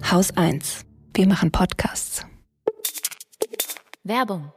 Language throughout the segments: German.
Haus 1. Wir machen Podcasts. Werbung.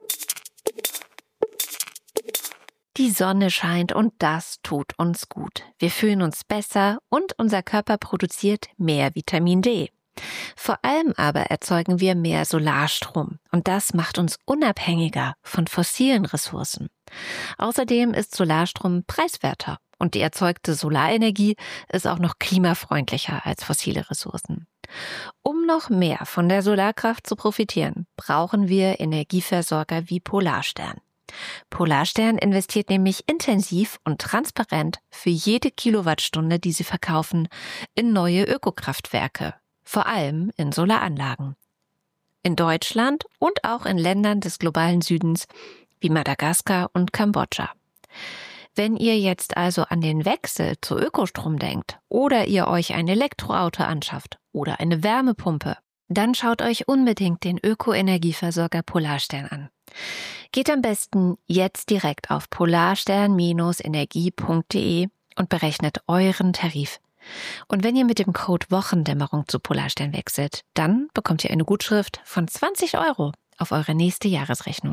Die Sonne scheint und das tut uns gut. Wir fühlen uns besser und unser Körper produziert mehr Vitamin D. Vor allem aber erzeugen wir mehr Solarstrom und das macht uns unabhängiger von fossilen Ressourcen. Außerdem ist Solarstrom preiswerter und die erzeugte Solarenergie ist auch noch klimafreundlicher als fossile Ressourcen. Um noch mehr von der Solarkraft zu profitieren, brauchen wir Energieversorger wie Polarstern. Polarstern investiert nämlich intensiv und transparent für jede Kilowattstunde, die sie verkaufen, in neue Ökokraftwerke, vor allem in Solaranlagen. In Deutschland und auch in Ländern des globalen Südens wie Madagaskar und Kambodscha. Wenn ihr jetzt also an den Wechsel zu Ökostrom denkt oder ihr euch ein Elektroauto anschafft oder eine Wärmepumpe, dann schaut euch unbedingt den Ökoenergieversorger Polarstern an. Geht am besten jetzt direkt auf polarstern-energie.de und berechnet euren Tarif. Und wenn ihr mit dem Code Wochendämmerung zu Polarstern wechselt, dann bekommt ihr eine Gutschrift von 20 € auf eure nächste Jahresrechnung.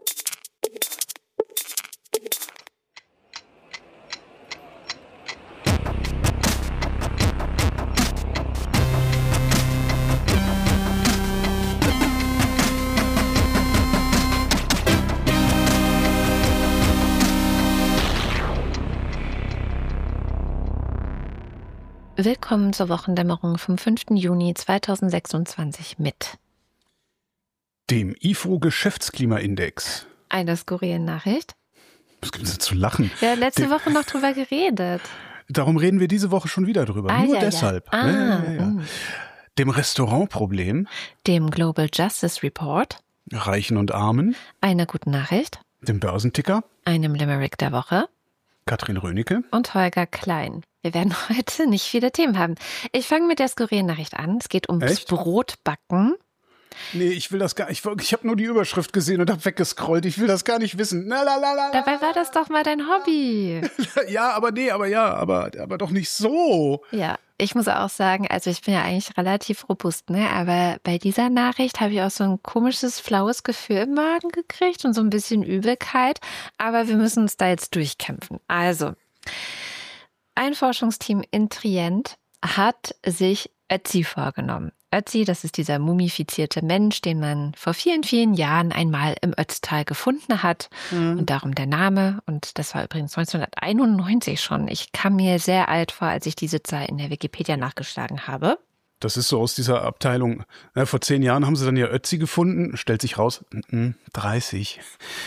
Willkommen zur Wochendämmerung vom 5. Juni 2026 mit dem IFO-Geschäftsklimaindex. Eine skurrile Nachricht. Was gibt es denn zu lachen? Wir haben letzte Woche noch drüber geredet. Darum reden wir diese Woche schon wieder drüber. Nur deshalb. Dem Restaurantproblem. Dem Global Justice Report. Reichen und Armen. Einer guten Nachricht. Dem Börsenticker. Einem Limerick der Woche. Katrin Rönecke. Und Holger Klein. Wir werden heute nicht viele Themen haben. Ich fange mit der skurrilen Nachricht an. Es geht ums Brotbacken. Nee, ich will das gar nicht. Ich habe nur die Überschrift gesehen und habe weggescrollt. Ich will das gar nicht wissen. Dabei war das doch mal dein Hobby. Ja, aber doch nicht so. Ja, ich muss auch sagen, also ich bin ja eigentlich relativ robust, ne? Aber bei dieser Nachricht habe ich auch so ein komisches, flaues Gefühl im Magen gekriegt und so ein bisschen Übelkeit. Aber wir müssen uns da jetzt durchkämpfen. Also, ein Forschungsteam in Trient hat sich Ötzi vorgenommen. Ötzi, das ist dieser mumifizierte Mensch, den man vor vielen, vielen Jahren einmal im Ötztal gefunden hat. Und darum der Name. Und das war übrigens 1991 schon. Ich kam mir sehr alt vor, als ich diese Zahl in der Wikipedia nachgeschlagen habe. Das ist so aus dieser Abteilung. Vor 10 Jahren haben sie dann ja Ötzi gefunden. Stellt sich raus, 30.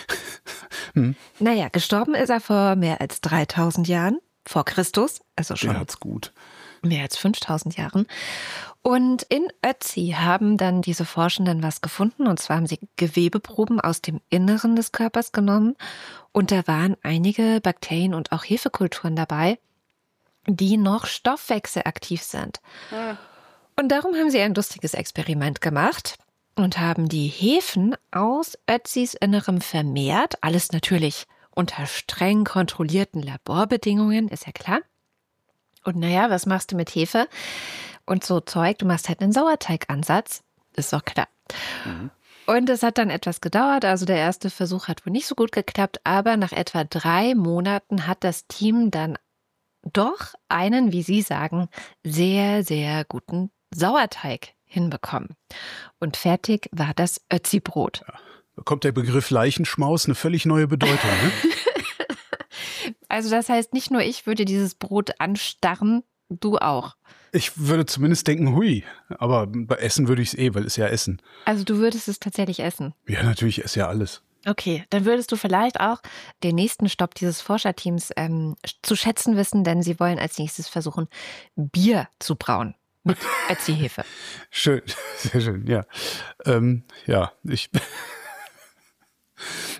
Naja, gestorben ist er vor mehr als 3000 Jahren. Vor Christus, also schon Der hat's gut. Mehr als 5000 Jahren. Und in Ötzi haben dann diese Forschenden was gefunden. Und zwar haben sie Gewebeproben aus dem Inneren des Körpers genommen. Und da waren einige Bakterien und auch Hefekulturen dabei, die noch stoffwechselaktiv sind. Und darum haben sie ein lustiges Experiment gemacht und haben die Hefen aus Ötzis Innerem vermehrt. Alles natürlich unter streng kontrollierten Laborbedingungen, ist ja klar. Und naja, was machst du mit Hefe? Und so Zeug, du machst halt einen Sauerteigansatz, ist doch klar. Und es hat dann etwas gedauert, also der erste Versuch hat wohl nicht so gut geklappt, aber nach etwa 3 Monaten hat das Team dann doch einen, wie sie sagen, sehr, sehr guten Sauerteig hinbekommen. Und fertig war das Ötzi-Brot. Ja. Da kommt der Begriff Leichenschmaus eine völlig neue Bedeutung. Ne? Also das heißt, nicht nur ich würde dieses Brot anstarren, du auch. Ich würde zumindest denken, hui, aber bei Essen würde ich es weil es ja Essen. Also du würdest es tatsächlich essen? Ja, natürlich, ich esse ja alles. Okay, dann würdest du vielleicht auch den nächsten Stopp dieses Forscherteams zu schätzen wissen, denn sie wollen als nächstes versuchen, Bier zu brauen mit Ötzi-Hefe. Schön, sehr schön, ja.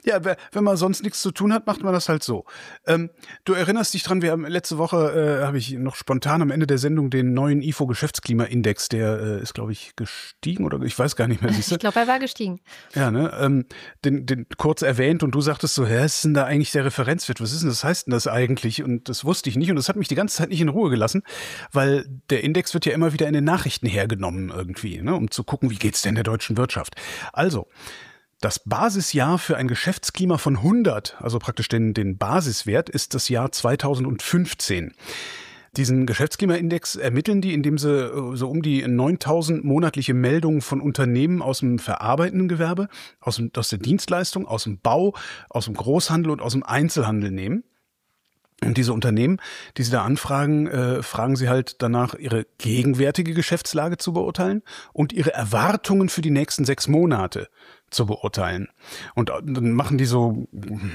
Ja, wenn man sonst nichts zu tun hat, macht man das halt so. Du erinnerst dich dran, wir haben letzte Woche, habe ich noch spontan am Ende der Sendung den neuen IFO-Geschäftsklimaindex, der ist, glaube ich, gestiegen oder ich weiß gar nicht mehr, siehst du? Ich glaube, er war gestiegen. Ja, ne? Den kurz erwähnt und du sagtest so, was ist denn da eigentlich der Referenzwert? Was ist denn das, heißt denn das eigentlich? Und das wusste ich nicht und das hat mich die ganze Zeit nicht in Ruhe gelassen, weil der Index wird ja immer wieder in den Nachrichten hergenommen irgendwie, ne? Um zu gucken, wie geht's denn der deutschen Wirtschaft? Also, das Basisjahr für ein Geschäftsklima von 100, also praktisch den Basiswert, ist das Jahr 2015. Diesen Geschäftsklimaindex ermitteln die, indem sie so um die 9.000 monatliche Meldungen von Unternehmen aus dem verarbeitenden Gewerbe, aus der Dienstleistung, aus dem Bau, aus dem Großhandel und aus dem Einzelhandel nehmen. Und diese Unternehmen, die sie da anfragen, fragen sie halt danach, ihre gegenwärtige Geschäftslage zu beurteilen und ihre Erwartungen für die nächsten 6 Monate zu beurteilen. Und dann machen die so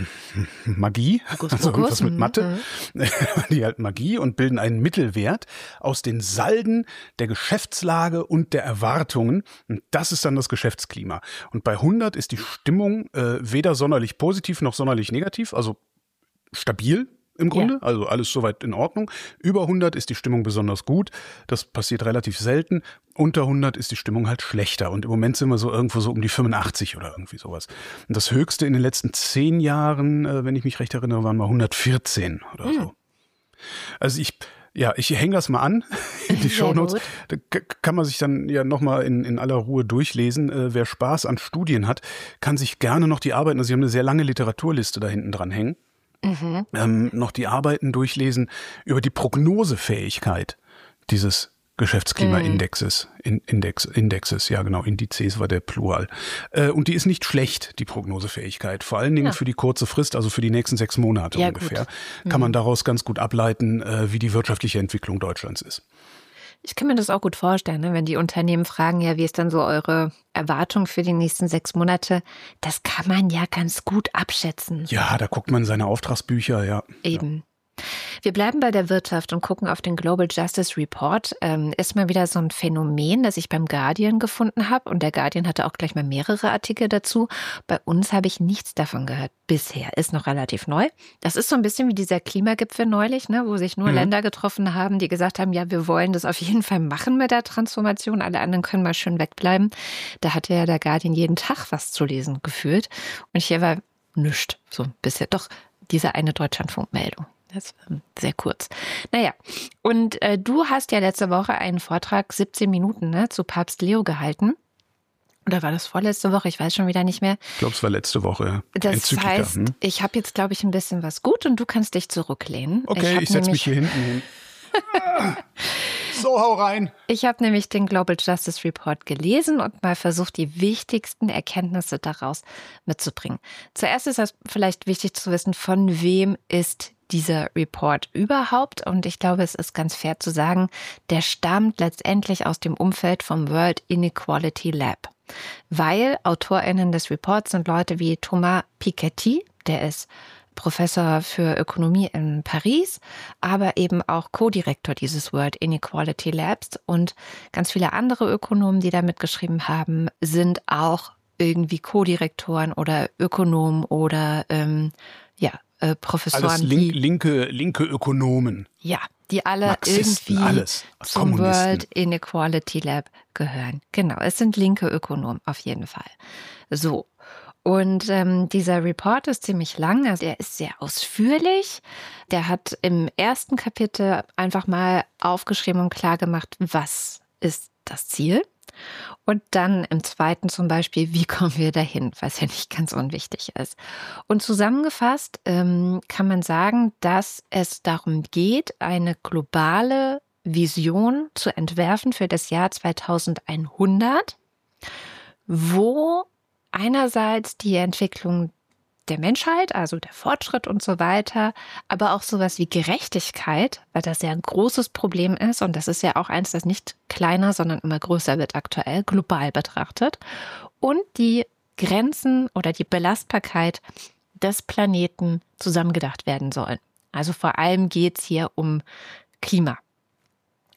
Magie, also irgendwas mit Mathe, die halt Magie und bilden einen Mittelwert aus den Salden der Geschäftslage und der Erwartungen. Und das ist dann das Geschäftsklima. Und bei 100 ist die Stimmung weder sonderlich positiv noch sonderlich negativ, also stabil. Im Grunde, also alles soweit in Ordnung. Über 100 ist die Stimmung besonders gut. Das passiert relativ selten. Unter 100 ist die Stimmung halt schlechter. Und im Moment sind wir so irgendwo so um die 85 oder irgendwie sowas. Und das Höchste in den letzten 10 Jahren, wenn ich mich recht erinnere, waren mal 114 oder so. Also ich hänge das mal an in die Shownotes. Da kann man sich dann ja nochmal in aller Ruhe durchlesen. Wer Spaß an Studien hat, kann sich gerne noch die Arbeiten, also sie haben eine sehr lange Literaturliste da hinten dran hängen. Noch die Arbeiten durchlesen über die Prognosefähigkeit dieses Geschäftsklimaindexes. Indexes, ja genau, Indizes war der Plural. Und die ist nicht schlecht, die Prognosefähigkeit. Vor allen Dingen für die kurze Frist, also für die nächsten 6 Monate ungefähr, kann man daraus ganz gut ableiten, wie die wirtschaftliche Entwicklung Deutschlands ist. Ich kann mir das auch gut vorstellen, ne? Wenn die Unternehmen fragen, ja, wie ist dann so eure Erwartung für die nächsten 6 Monate? Das kann man ja ganz gut abschätzen. Ja, da guckt man seine Auftragsbücher, ja. Eben. Ja. Wir bleiben bei der Wirtschaft und gucken auf den Global Justice Report. Ist mal wieder so ein Phänomen, das ich beim Guardian gefunden habe. Und der Guardian hatte auch gleich mal mehrere Artikel dazu. Bei uns habe ich nichts davon gehört. Bisher ist noch relativ neu. Das ist so ein bisschen wie dieser Klimagipfel neulich, ne, wo sich nur Länder getroffen haben, die gesagt haben, ja, wir wollen das auf jeden Fall machen mit der Transformation. Alle anderen können mal schön wegbleiben. Da hatte ja der Guardian jeden Tag was zu lesen gefühlt. Und hier war nichts. So bisher doch diese eine Deutschlandfunk-Meldung. Das war sehr kurz. Naja, und du hast ja letzte Woche einen Vortrag, 17 Minuten, zu Papst Leo gehalten. Oder war das vorletzte Woche? Ich weiß schon wieder nicht mehr. Ich glaube, es war letzte Woche. Das Enzyklika, heißt, ich habe jetzt, glaube ich, ein bisschen was gut und du kannst dich zurücklehnen. Okay, ich setze mich hier hinten hin. So, hau rein. Ich habe nämlich den Global Justice Report gelesen und mal versucht, die wichtigsten Erkenntnisse daraus mitzubringen. Zuerst ist es vielleicht wichtig zu wissen, von wem ist dieser Report überhaupt? Und ich glaube, es ist ganz fair zu sagen, der stammt letztendlich aus dem Umfeld vom World Inequality Lab. Weil AutorInnen des Reports sind Leute wie Thomas Piketty, der ist Professor für Ökonomie in Paris, aber eben auch Co-Direktor dieses World Inequality Labs und ganz viele andere Ökonomen, die da mitgeschrieben haben, sind auch irgendwie Co-Direktoren oder Ökonomen oder Professoren. Alles linke Ökonomen. Ja, die alle Marxisten, irgendwie alles. zum World Inequality Lab gehören. Genau, es sind linke Ökonomen auf jeden Fall. So. Und dieser Report ist ziemlich lang, also der ist sehr ausführlich. Der hat im ersten Kapitel einfach mal aufgeschrieben und klar gemacht, was ist das Ziel. Und dann im zweiten zum Beispiel, wie kommen wir dahin, was ja nicht ganz unwichtig ist. Und zusammengefasst kann man sagen, dass es darum geht, eine globale Vision zu entwerfen für das Jahr 2100, wo einerseits die Entwicklung der Menschheit, also der Fortschritt und so weiter, aber auch sowas wie Gerechtigkeit, weil das ja ein großes Problem ist und das ist ja auch eins, das nicht kleiner, sondern immer größer wird aktuell, global betrachtet, und die Grenzen oder die Belastbarkeit des Planeten zusammengedacht werden sollen. Also vor allem geht es hier um Klima.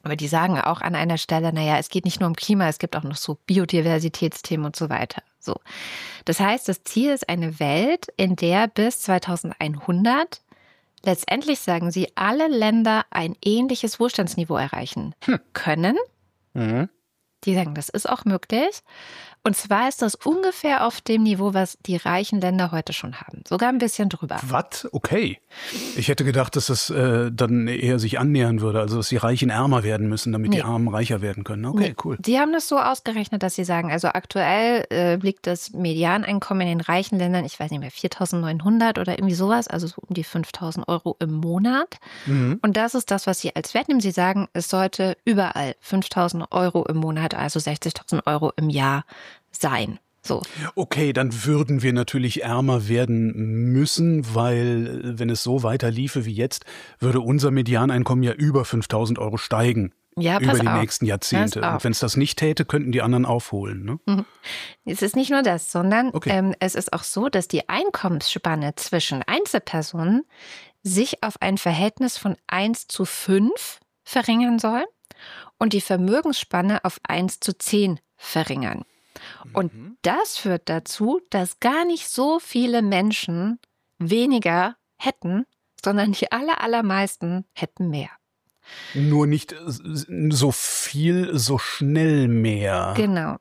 Aber die sagen auch an einer Stelle, naja, es geht nicht nur um Klima, es gibt auch noch so Biodiversitätsthemen und so weiter. So. Das heißt, das Ziel ist eine Welt, in der bis 2100 letztendlich, sagen sie, alle Länder ein ähnliches Wohlstandsniveau erreichen können. Mhm. Die sagen, das ist auch möglich. Und zwar ist das ungefähr auf dem Niveau, was die reichen Länder heute schon haben. Sogar ein bisschen drüber. Was? Okay. Ich hätte gedacht, dass das dann eher sich annähern würde, also dass die Reichen ärmer werden müssen, damit die Armen reicher werden können. Okay, cool. Die haben das so ausgerechnet, dass sie sagen, also aktuell liegt das Medianeinkommen in den reichen Ländern, ich weiß nicht mehr, 4.900 oder irgendwie sowas, also so um die 5.000 Euro im Monat. Mhm. Und das ist das, was sie als Wert nehmen. Sie sagen, es sollte überall 5.000 Euro im Monat, also 60.000 Euro im Jahr sein. So. Okay, dann würden wir natürlich ärmer werden müssen, weil wenn es so weiter liefe wie jetzt, würde unser Medianeinkommen ja über 5.000 Euro steigen. Ja, über die auf. nächsten Jahrzehnte. Und wenn es das nicht täte, könnten die anderen aufholen. Ne? Es ist nicht nur das, sondern es ist auch so, dass die Einkommensspanne zwischen Einzelpersonen sich auf ein Verhältnis von 1:5 verringern soll und die Vermögensspanne auf 1:10 verringern. Und das führt dazu, dass gar nicht so viele Menschen weniger hätten, sondern die allermeisten hätten mehr. Nur nicht so viel, so schnell mehr. Genau.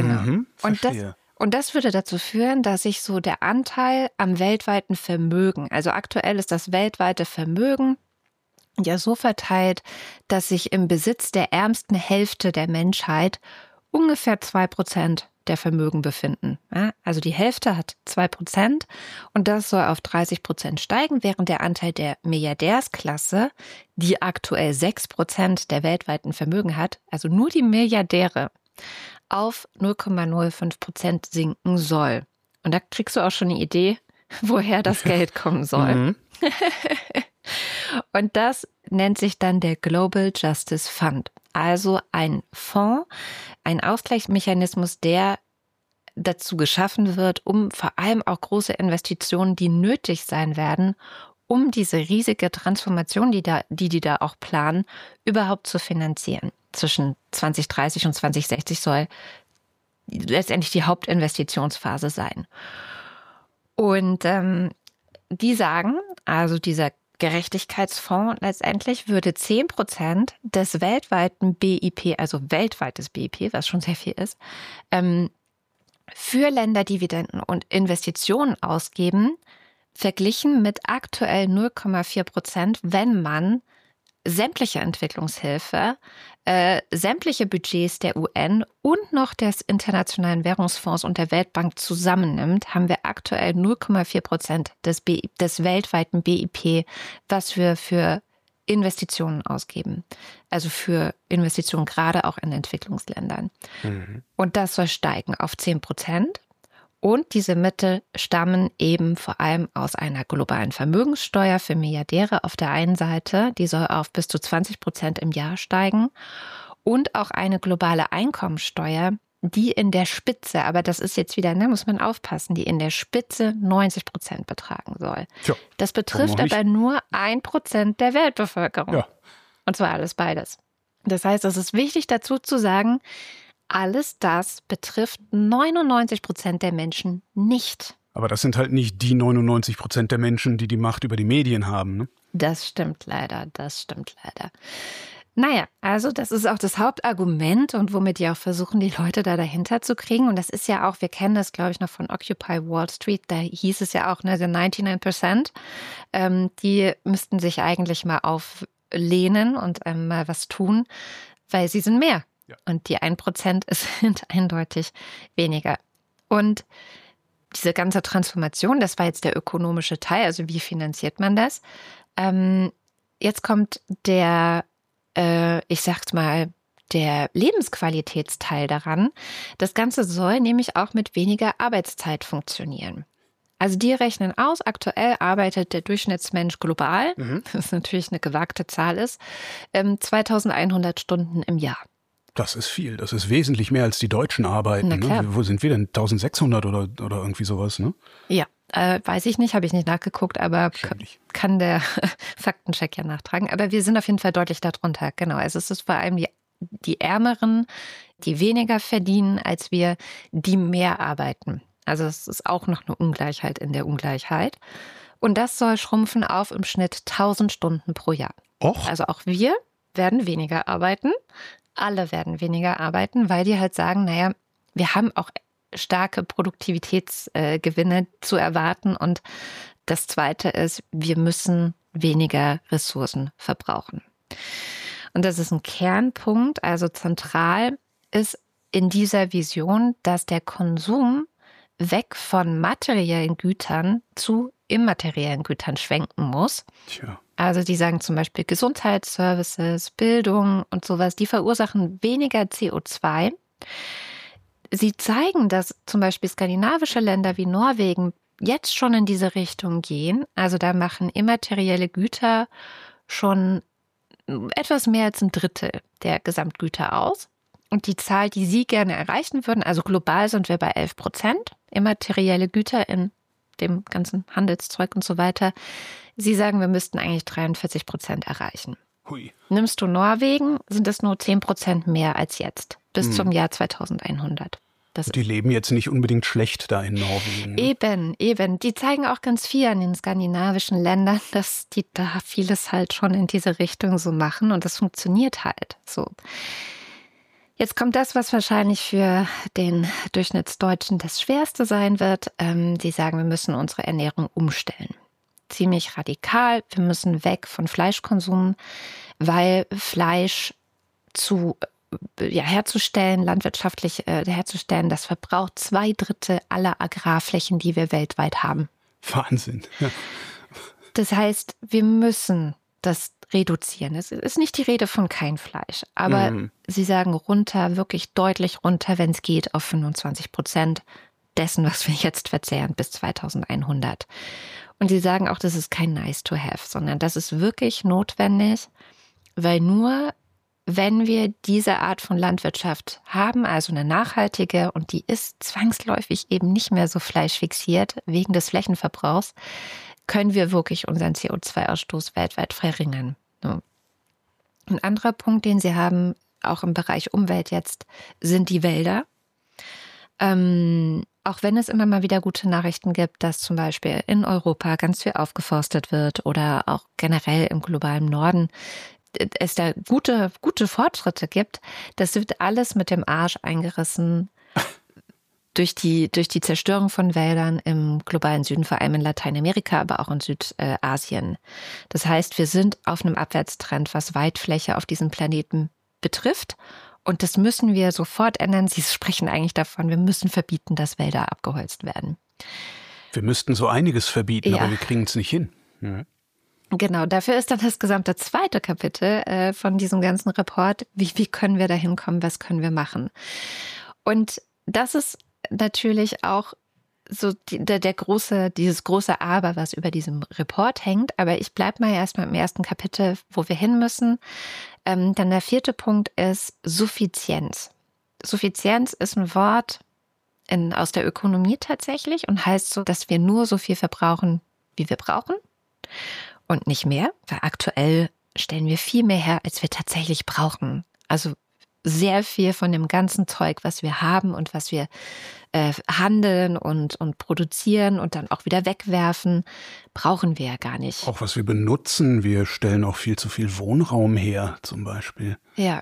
Und das würde dazu führen, dass sich so der Anteil am weltweiten Vermögen, also aktuell ist das weltweite Vermögen ja so verteilt, dass sich im Besitz der ärmsten Hälfte der Menschheit ungefähr 2% der Vermögen befinden. Ja, also die Hälfte hat 2% und das soll auf 30% steigen, während der Anteil der Milliardärsklasse, die aktuell 6% der weltweiten Vermögen hat, also nur die Milliardäre, auf 0,05% sinken soll. Und da kriegst du auch schon eine Idee, woher das Geld kommen soll. Und das nennt sich dann der Global Justice Fund. Also ein Fonds, ein Ausgleichsmechanismus, der dazu geschaffen wird, um vor allem auch große Investitionen, die nötig sein werden, um diese riesige Transformation, die da auch planen, überhaupt zu finanzieren. Zwischen 2030 und 2060 soll letztendlich die Hauptinvestitionsphase sein. Und die sagen, also dieser Gerechtigkeitsfonds letztendlich würde 10% des weltweiten BIP, also weltweites BIP, was schon sehr viel ist, für Länderdividenden und Investitionen ausgeben, verglichen mit aktuell 0,4%, wenn man sämtliche Entwicklungshilfe, sämtliche Budgets der UN und noch des Internationalen Währungsfonds und der Weltbank zusammennimmt, haben wir aktuell 0,4% des weltweiten BIP, was wir für Investitionen ausgeben. Also für Investitionen gerade auch in Entwicklungsländern. Und das soll steigen auf 10%. Und diese Mittel stammen eben vor allem aus einer globalen Vermögenssteuer für Milliardäre auf der einen Seite, die soll auf bis zu 20% im Jahr steigen, und auch eine globale Einkommensteuer, die in der Spitze, aber das ist jetzt wieder, muss man aufpassen, die in der Spitze 90% betragen soll. Tja, das betrifft aber nur 1% der Weltbevölkerung. Ja. Und zwar beides. Das heißt, es ist wichtig dazu zu sagen, alles das betrifft 99% der Menschen nicht. Aber das sind halt nicht die 99% der Menschen, die die Macht über die Medien haben, ne? Das stimmt leider. Naja, also das ist auch das Hauptargument und womit die auch versuchen, die Leute da dahinter zu kriegen. Und das ist ja auch, wir kennen das, glaube ich, noch von Occupy Wall Street, da hieß es ja auch, ne, die 99%, die müssten sich eigentlich mal auflehnen und mal was tun, weil sie sind mehr. Ja. Und die 1% sind eindeutig weniger. Und diese ganze Transformation, das war jetzt der ökonomische Teil, also wie finanziert man das? Jetzt kommt der Lebensqualitätsteil daran. Das Ganze soll nämlich auch mit weniger Arbeitszeit funktionieren. Also die rechnen aus, aktuell arbeitet der Durchschnittsmensch global, das natürlich eine gewagte Zahl ist, 2100 Stunden im Jahr. Das ist viel, das ist wesentlich mehr als die Deutschen arbeiten. Ne? Wo sind wir denn? 1600 oder irgendwie sowas, ne? Ja, Weiß ich nicht, habe ich nicht nachgeguckt, aber kann der Faktencheck ja nachtragen. Aber wir sind auf jeden Fall deutlich darunter. Genau, also es ist vor allem die Ärmeren, die weniger verdienen als wir, die mehr arbeiten. Also es ist auch noch eine Ungleichheit in der Ungleichheit. Und das soll schrumpfen auf im Schnitt 1000 Stunden pro Jahr. Och. Also auch wir werden weniger arbeiten. Alle werden weniger arbeiten, weil die halt sagen, naja, wir haben auch starke Produktivitätsgewinne zu erwarten. Und das Zweite ist, wir müssen weniger Ressourcen verbrauchen. Und das ist ein Kernpunkt, also zentral ist in dieser Vision, dass der Konsum weg von materiellen Gütern zu immateriellen Gütern schwenken muss. Tja. Also die sagen zum Beispiel Gesundheitsservices, Bildung und sowas, die verursachen weniger CO2. Sie zeigen, dass zum Beispiel skandinavische Länder wie Norwegen jetzt schon in diese Richtung gehen. Also da machen immaterielle Güter schon etwas mehr als ein Drittel der Gesamtgüter aus. Und die Zahl, die Sie gerne erreichen würden, also global sind wir bei 11%, immaterielle Güter in dem ganzen Handelszeug und so weiter. Sie sagen, wir müssten eigentlich 43% erreichen. Hui. Nimmst du Norwegen, sind es nur 10% mehr als jetzt, bis zum Jahr 2100. Die leben jetzt nicht unbedingt schlecht da in Norwegen. Eben. Die zeigen auch ganz viel an den skandinavischen Ländern, dass die da vieles halt schon in diese Richtung so machen und das funktioniert halt so. Jetzt kommt das, was wahrscheinlich für den Durchschnittsdeutschen das Schwerste sein wird. Die sagen, wir müssen unsere Ernährung umstellen. Ziemlich radikal. Wir müssen weg von Fleischkonsum, weil Fleisch herzustellen, landwirtschaftlich herzustellen, das verbraucht 2/3 aller Agrarflächen, die wir weltweit haben. Wahnsinn. Ja. Das heißt, wir müssen das reduzieren. Es ist nicht die Rede von kein Fleisch, aber sie sagen runter, wirklich deutlich runter, wenn es geht, auf 25% dessen, was wir jetzt verzehren, bis 2100. Und sie sagen auch, das ist kein nice to have, sondern das ist wirklich notwendig, weil nur wenn wir diese Art von Landwirtschaft haben, also eine nachhaltige, und die ist zwangsläufig eben nicht mehr so fleischfixiert wegen des Flächenverbrauchs, können wir wirklich unseren CO2-Ausstoß weltweit verringern. Ein anderer Punkt, den sie haben, auch im Bereich Umwelt jetzt, sind die Wälder. Auch wenn es immer mal wieder gute Nachrichten gibt, dass zum Beispiel in Europa ganz viel aufgeforstet wird oder auch generell im globalen Norden es da gute Fortschritte gibt, das wird alles mit dem Arsch eingerissen durch die Zerstörung von Wäldern im globalen Süden, vor allem in Lateinamerika, aber auch in Südasien. Das heißt, wir sind auf einem Abwärtstrend, was Waldfläche auf diesem Planeten betrifft. Und das müssen wir sofort ändern. Sie sprechen eigentlich davon, wir müssen verbieten, dass Wälder abgeholzt werden. Wir müssten so einiges verbieten, aber wir kriegen es nicht hin. Ja. Genau, dafür ist dann das gesamte zweite Kapitel von diesem ganzen Report. Wie können wir da hinkommen? Was können wir machen? Und das ist natürlich auch so dieses große Aber, was über diesem Report hängt. Aber ich bleibe mal erstmal im ersten Kapitel, wo wir hin müssen. Dann der 4. Punkt ist Suffizienz. Suffizienz ist ein Wort aus der Ökonomie tatsächlich und heißt so, dass wir nur so viel verbrauchen, wie wir brauchen und nicht mehr, weil aktuell stellen wir viel mehr her, als wir tatsächlich brauchen. Also sehr viel von dem ganzen Zeug, was wir haben und was wir handeln und produzieren und dann auch wieder wegwerfen, brauchen wir ja gar nicht. Auch was wir benutzen, wir stellen auch viel zu viel Wohnraum her, zum Beispiel. Ja.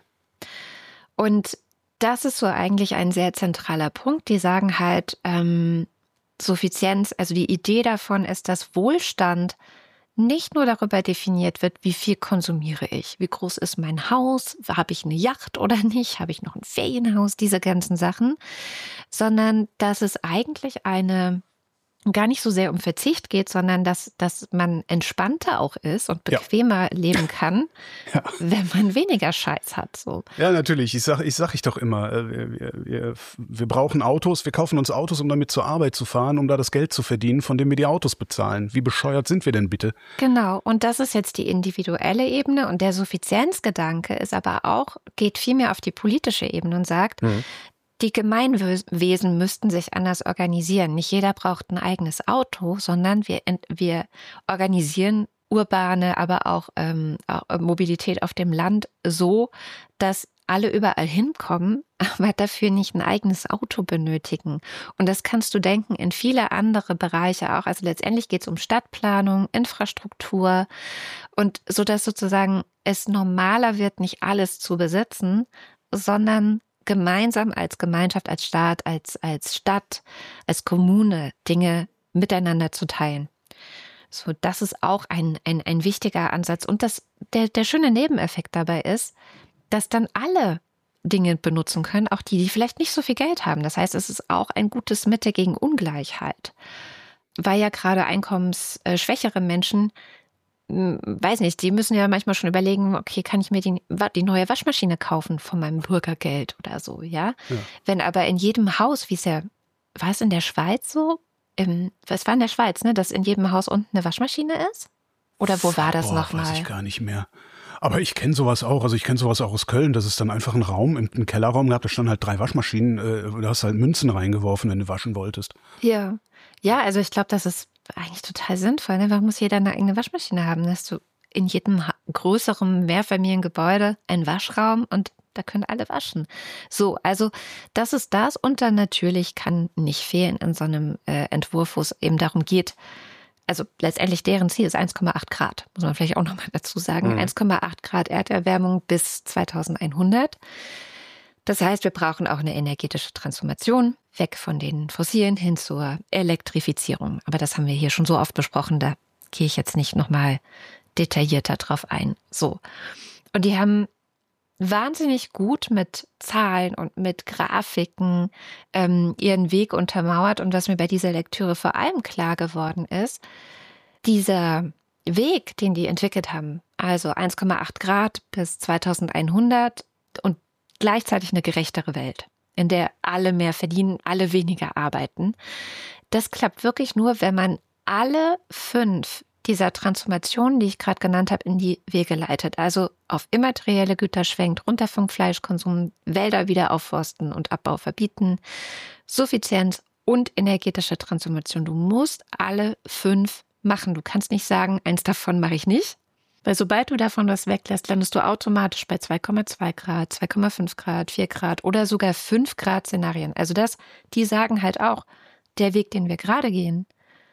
Und das ist so eigentlich ein sehr zentraler Punkt. Die sagen halt, Suffizienz, also die Idee davon ist, dass Wohlstand nicht nur darüber definiert wird, wie viel konsumiere ich, wie groß ist mein Haus, habe ich eine Yacht oder nicht, habe ich noch ein Ferienhaus, diese ganzen Sachen, sondern dass es eigentlich gar nicht so sehr um Verzicht geht, sondern dass man entspannter auch ist und bequemer leben kann, wenn man weniger Scheiß hat. So. Ja, natürlich. Ich sag doch immer, wir brauchen Autos, wir kaufen uns Autos, um damit zur Arbeit zu fahren, um da das Geld zu verdienen, von dem wir die Autos bezahlen. Wie bescheuert sind wir denn bitte? Genau. Und das ist jetzt die individuelle Ebene und der Suffizienzgedanke ist aber auch, geht viel mehr auf die politische Ebene und sagt, Die Gemeinwesen müssten sich anders organisieren. Nicht jeder braucht ein eigenes Auto, sondern wir organisieren urbane, aber auch Mobilität auf dem Land so, dass alle überall hinkommen, aber dafür nicht ein eigenes Auto benötigen. Und das kannst du denken in viele andere Bereiche auch. Also letztendlich geht es um Stadtplanung, Infrastruktur und so, dass sozusagen es normaler wird, nicht alles zu besitzen, sondern gemeinsam als Gemeinschaft, als Staat, als Stadt, als Kommune Dinge miteinander zu teilen. So, das ist auch ein wichtiger Ansatz. Und der schöne Nebeneffekt dabei ist, dass dann alle Dinge benutzen können, auch die vielleicht nicht so viel Geld haben. Das heißt, es ist auch ein gutes Mittel gegen Ungleichheit. Weil ja gerade einkommensschwächere Menschen, weiß nicht, die müssen ja manchmal schon überlegen, okay, kann ich mir die neue Waschmaschine kaufen von meinem Bürgergeld oder so, ja? Wenn aber in jedem Haus, war es in der Schweiz so? Was war in der Schweiz, ne? Dass in jedem Haus unten eine Waschmaschine ist? Oder wo war das nochmal? Weiß ich gar nicht mehr. Aber ich kenne sowas auch. Also ich kenne sowas auch aus Köln. Das ist dann einfach ein Raum, einen Kellerraum gehabt. Da standen halt 3 Waschmaschinen. Da hast du halt Münzen reingeworfen, wenn du waschen wolltest. Ja, also ich glaube, das ist eigentlich total sinnvoll. Ne? Warum muss jeder eine eigene Waschmaschine haben? Hast du in jedem größeren Mehrfamiliengebäude einen Waschraum und da können alle waschen. So, also das ist das. Und dann natürlich kann nicht fehlen in so einem Entwurf, wo es eben darum geht, also letztendlich deren Ziel ist 1,8 Grad, muss man vielleicht auch nochmal dazu sagen. 1,8 Grad Erderwärmung bis 2100. Das heißt, wir brauchen auch eine energetische Transformation, weg von den Fossilen hin zur Elektrifizierung. Aber das haben wir hier schon so oft besprochen, da gehe ich jetzt nicht nochmal detaillierter drauf ein. So. Und die haben wahnsinnig gut mit Zahlen und mit Grafiken ihren Weg untermauert. Und was mir bei dieser Lektüre vor allem klar geworden ist, dieser Weg, den die entwickelt haben, also 1,8 Grad bis 2100 und gleichzeitig eine gerechtere Welt, in der alle mehr verdienen, alle weniger arbeiten, das klappt wirklich nur, wenn man alle 5 dieser Transformationen, die ich gerade genannt habe, in die Wege leitet. Also auf immaterielle Güter schwenkt, runter vom Fleischkonsum, Wälder wieder aufforsten und Abbau verbieten, Suffizienz und energetische Transformation. Du musst alle 5 machen. Du kannst nicht sagen, eins davon mache ich nicht. Weil sobald du davon was weglässt, landest du automatisch bei 2,2 Grad, 2,5 Grad, 4 Grad oder sogar 5 Grad Szenarien. Also die sagen halt auch, der Weg, den wir gerade gehen,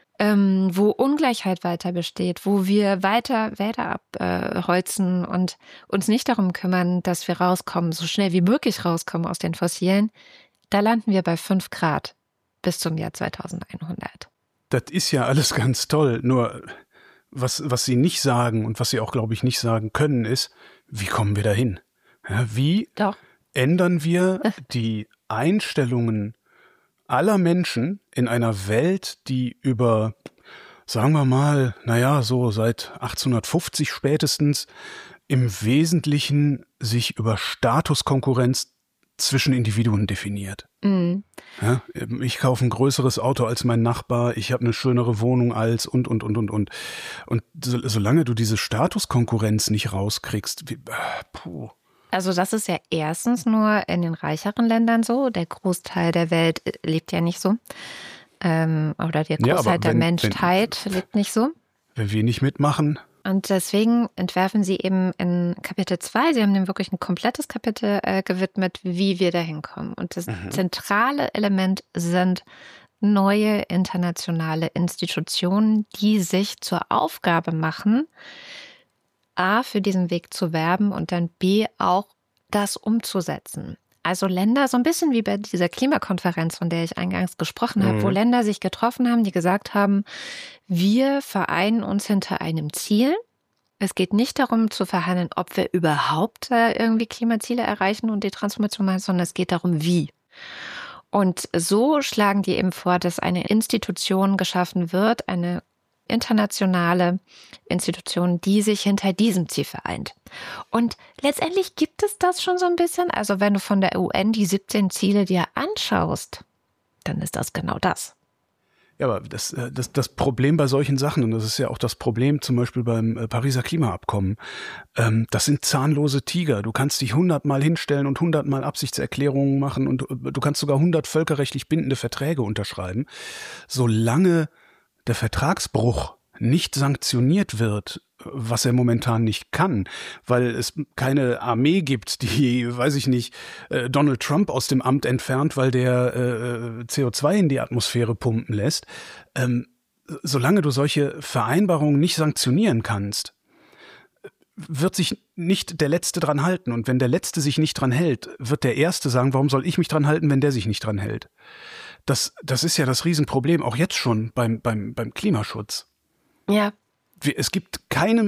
wo Ungleichheit weiter besteht, wo wir weiter Wälder abholzen und uns nicht darum kümmern, dass wir rauskommen, so schnell wie möglich rauskommen aus den Fossilen, da landen wir bei 5 Grad bis zum Jahr 2100. Das ist ja alles ganz toll, nur was sie nicht sagen und was sie auch, glaube ich, nicht sagen können, ist, wie kommen wir dahin? Ja, wie ändern wir die Einstellungen aller Menschen in einer Welt, die über, sagen wir mal, so seit 1850 spätestens im Wesentlichen sich über Statuskonkurrenz zwischen Individuen definiert. Mhm. Ja, ich kaufe ein größeres Auto als mein Nachbar, ich habe eine schönere Wohnung als und. Und solange du diese Statuskonkurrenz nicht rauskriegst, Also das ist ja erstens nur in den reicheren Ländern so. Der Großteil der Welt lebt ja nicht so. Oder der Großteil der Menschheit lebt nicht so. Wenn wir nicht mitmachen. Und deswegen entwerfen sie eben in Kapitel 2, sie haben dem wirklich ein komplettes Kapitel gewidmet, wie wir da hinkommen. Und das zentrale Element sind neue internationale Institutionen, die sich zur Aufgabe machen, A, für diesen Weg zu werben und dann B, auch das umzusetzen. Also Länder, so ein bisschen wie bei dieser Klimakonferenz, von der ich eingangs gesprochen habe, wo Länder sich getroffen haben, die gesagt haben, wir vereinen uns hinter einem Ziel. Es geht nicht darum zu verhandeln, ob wir überhaupt irgendwie Klimaziele erreichen und die Transformation machen, sondern es geht darum, wie. Und so schlagen die eben vor, dass eine Institution geschaffen wird, eine internationale Institution, die sich hinter diesem Ziel vereint. Und letztendlich gibt es das schon so ein bisschen. Also wenn du von der UN die 17 Ziele dir anschaust, dann ist das genau das. Ja, aber das Problem bei solchen Sachen, und das ist ja auch das Problem zum Beispiel beim Pariser Klimaabkommen, das sind zahnlose Tiger. Du kannst dich 100-mal hinstellen und 100-mal Absichtserklärungen machen und du kannst sogar 100 völkerrechtlich bindende Verträge unterschreiben. Solange der Vertragsbruch nicht sanktioniert wird, was er momentan nicht kann, weil es keine Armee gibt, die, weiß ich nicht, Donald Trump aus dem Amt entfernt, weil der CO2 in die Atmosphäre pumpen lässt. Solange du solche Vereinbarungen nicht sanktionieren kannst, wird sich nicht der Letzte dran halten. Und wenn der Letzte sich nicht dran hält, wird der Erste sagen, warum soll ich mich dran halten, wenn der sich nicht dran hält? Das ist ja das Riesenproblem, auch jetzt schon beim Klimaschutz. Ja. Es gibt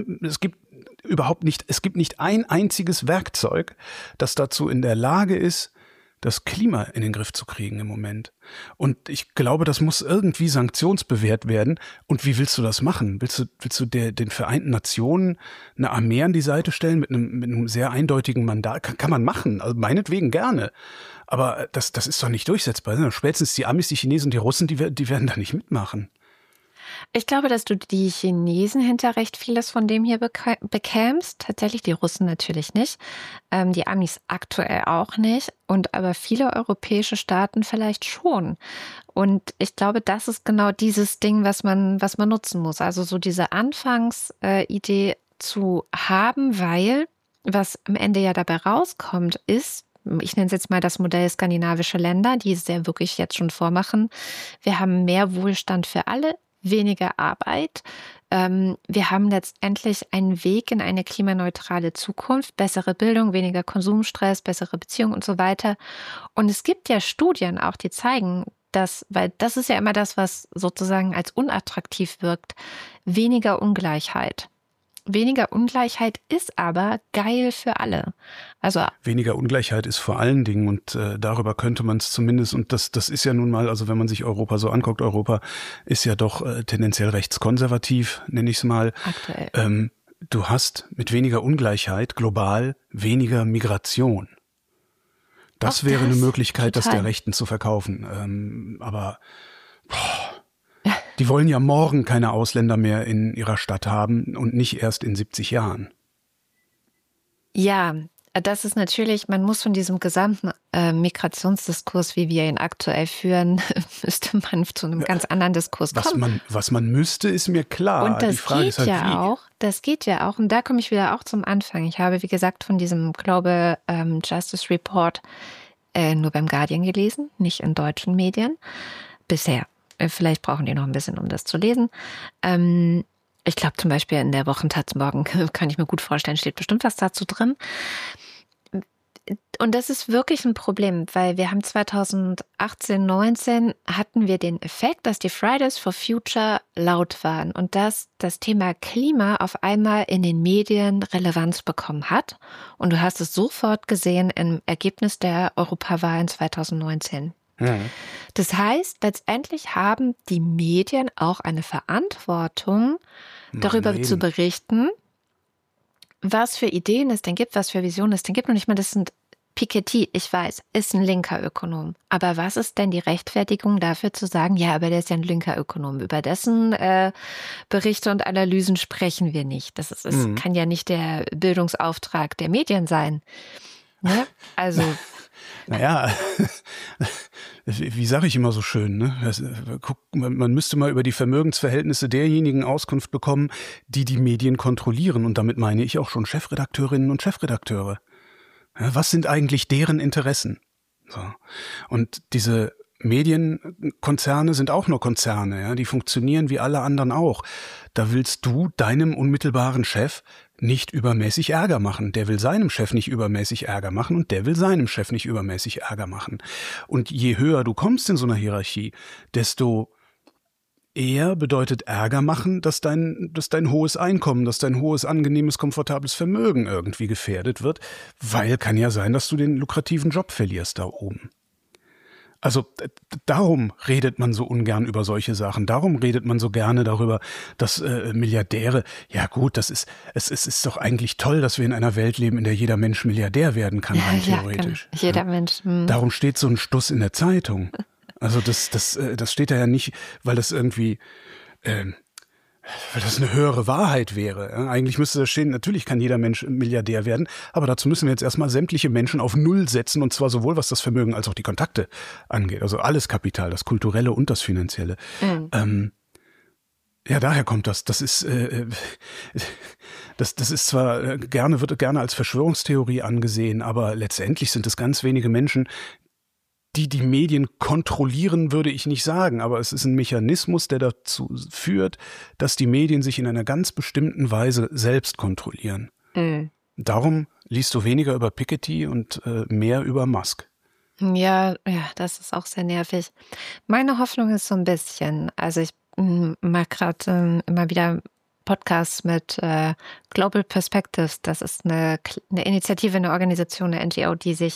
nicht ein einziges Werkzeug, das dazu in der Lage ist, das Klima in den Griff zu kriegen im Moment. Und ich glaube, das muss irgendwie sanktionsbewehrt werden. Und wie willst du das machen? Willst du den Vereinten Nationen eine Armee an die Seite stellen mit einem sehr eindeutigen Mandat? Kann man machen, also meinetwegen gerne. Aber das ist doch nicht durchsetzbar. Spätestens die Amis, die Chinesen und die Russen, die werden da nicht mitmachen. Ich glaube, dass du die Chinesen hinter recht vieles von dem hier bekämst. Tatsächlich die Russen natürlich nicht. Die Amis aktuell auch nicht. Und aber viele europäische Staaten vielleicht schon. Und ich glaube, das ist genau dieses Ding, was man nutzen muss. Also so diese Anfangsidee zu haben, weil was am Ende ja dabei rauskommt, ist, ich nenne es jetzt mal das Modell skandinavische Länder, die es ja wirklich jetzt schon vormachen. Wir haben mehr Wohlstand für alle, weniger Arbeit. Wir haben letztendlich einen Weg in eine klimaneutrale Zukunft, bessere Bildung, weniger Konsumstress, bessere Beziehungen und so weiter. Und es gibt ja Studien auch, die zeigen, dass, weil das ist ja immer das, was sozusagen als unattraktiv wirkt, weniger Ungleichheit. Weniger Ungleichheit ist aber geil für alle. Also weniger Ungleichheit ist vor allen Dingen, und darüber könnte man es zumindest, und das ist ja nun mal, also wenn man sich Europa so anguckt, Europa ist ja doch tendenziell rechtskonservativ, nenne ich es mal. Aktuell. Du hast mit weniger Ungleichheit global weniger Migration. Das wäre eine Möglichkeit, das der Rechten zu verkaufen. Aber die wollen ja morgen keine Ausländer mehr in ihrer Stadt haben und nicht erst in 70 Jahren. Ja, das ist natürlich, man muss von diesem gesamten Migrationsdiskurs, wie wir ihn aktuell führen, müsste man zu einem ganz anderen Diskurs kommen. Was man müsste, ist mir klar. Und das Die Frage geht ist halt, ja wie. auch. Das geht ja auch. Und da komme ich wieder auch zum Anfang. Ich habe, wie gesagt, von diesem Global Justice Report nur beim Guardian gelesen, nicht in deutschen Medien. Bisher. Vielleicht brauchen die noch ein bisschen, um das zu lesen. Ich glaube zum Beispiel in der Wochentaz morgen, kann ich mir gut vorstellen, steht bestimmt was dazu drin. Und das ist wirklich ein Problem, weil wir haben 2018, 19 hatten wir den Effekt, dass die Fridays for Future laut waren und dass das Thema Klima auf einmal in den Medien Relevanz bekommen hat. Und du hast es sofort gesehen im Ergebnis der Europawahlen 2019. Das heißt, letztendlich haben die Medien auch eine Verantwortung, darüber zu berichten, was für Ideen es denn gibt, was für Visionen es denn gibt. Und ich meine, das sind Piketty, ich weiß, ist ein linker Ökonom. Aber was ist denn die Rechtfertigung dafür zu sagen, ja, aber der ist ja ein linker Ökonom. Über dessen Berichte und Analysen sprechen wir nicht. Das kann ja nicht der Bildungsauftrag der Medien sein. Ne? Also... Naja, wie sage ich immer so schön, ne? Man müsste mal über die Vermögensverhältnisse derjenigen Auskunft bekommen, die Medien kontrollieren. Und damit meine ich auch schon Chefredakteurinnen und Chefredakteure. Ja, was sind eigentlich deren Interessen? So. Und diese Medienkonzerne sind auch nur Konzerne, ja? Die funktionieren wie alle anderen auch. Da willst du deinem unmittelbaren Chef nicht übermäßig Ärger machen. Der will seinem Chef nicht übermäßig Ärger machen und der will seinem Chef nicht übermäßig Ärger machen. Und je höher du kommst in so einer Hierarchie, desto eher bedeutet Ärger machen, dass dein hohes Einkommen, dass dein hohes, angenehmes, komfortables Vermögen irgendwie gefährdet wird, weil kann ja sein, dass du den lukrativen Job verlierst da oben. Also darum redet man so ungern über solche Sachen. Darum redet man so gerne darüber, dass Milliardäre, ja gut, es ist doch eigentlich toll, dass wir in einer Welt leben, in der jeder Mensch Milliardär werden kann, rein theoretisch. Jeder Mensch. Darum steht so ein Stuss in der Zeitung. Also das steht da ja nicht, weil das irgendwie, weil das eine höhere Wahrheit wäre. Ja? Eigentlich müsste da stehen, natürlich kann jeder Mensch Milliardär werden, aber dazu müssen wir jetzt erstmal sämtliche Menschen auf Null setzen, und zwar sowohl was das Vermögen als auch die Kontakte angeht. Also alles Kapital, das Kulturelle und das Finanzielle. Ja, daher kommt das. Das ist zwar wird gerne als Verschwörungstheorie angesehen, aber letztendlich sind es ganz wenige Menschen, die Medien kontrollieren, würde ich nicht sagen, aber es ist ein Mechanismus, der dazu führt, dass die Medien sich in einer ganz bestimmten Weise selbst kontrollieren. Darum liest du weniger über Piketty und mehr über Musk. Ja, das ist auch sehr nervig. Meine Hoffnung ist so ein bisschen, also ich mache gerade immer wieder Podcasts mit Global Perspectives. Das ist eine Initiative, eine Organisation, eine NGO, die sich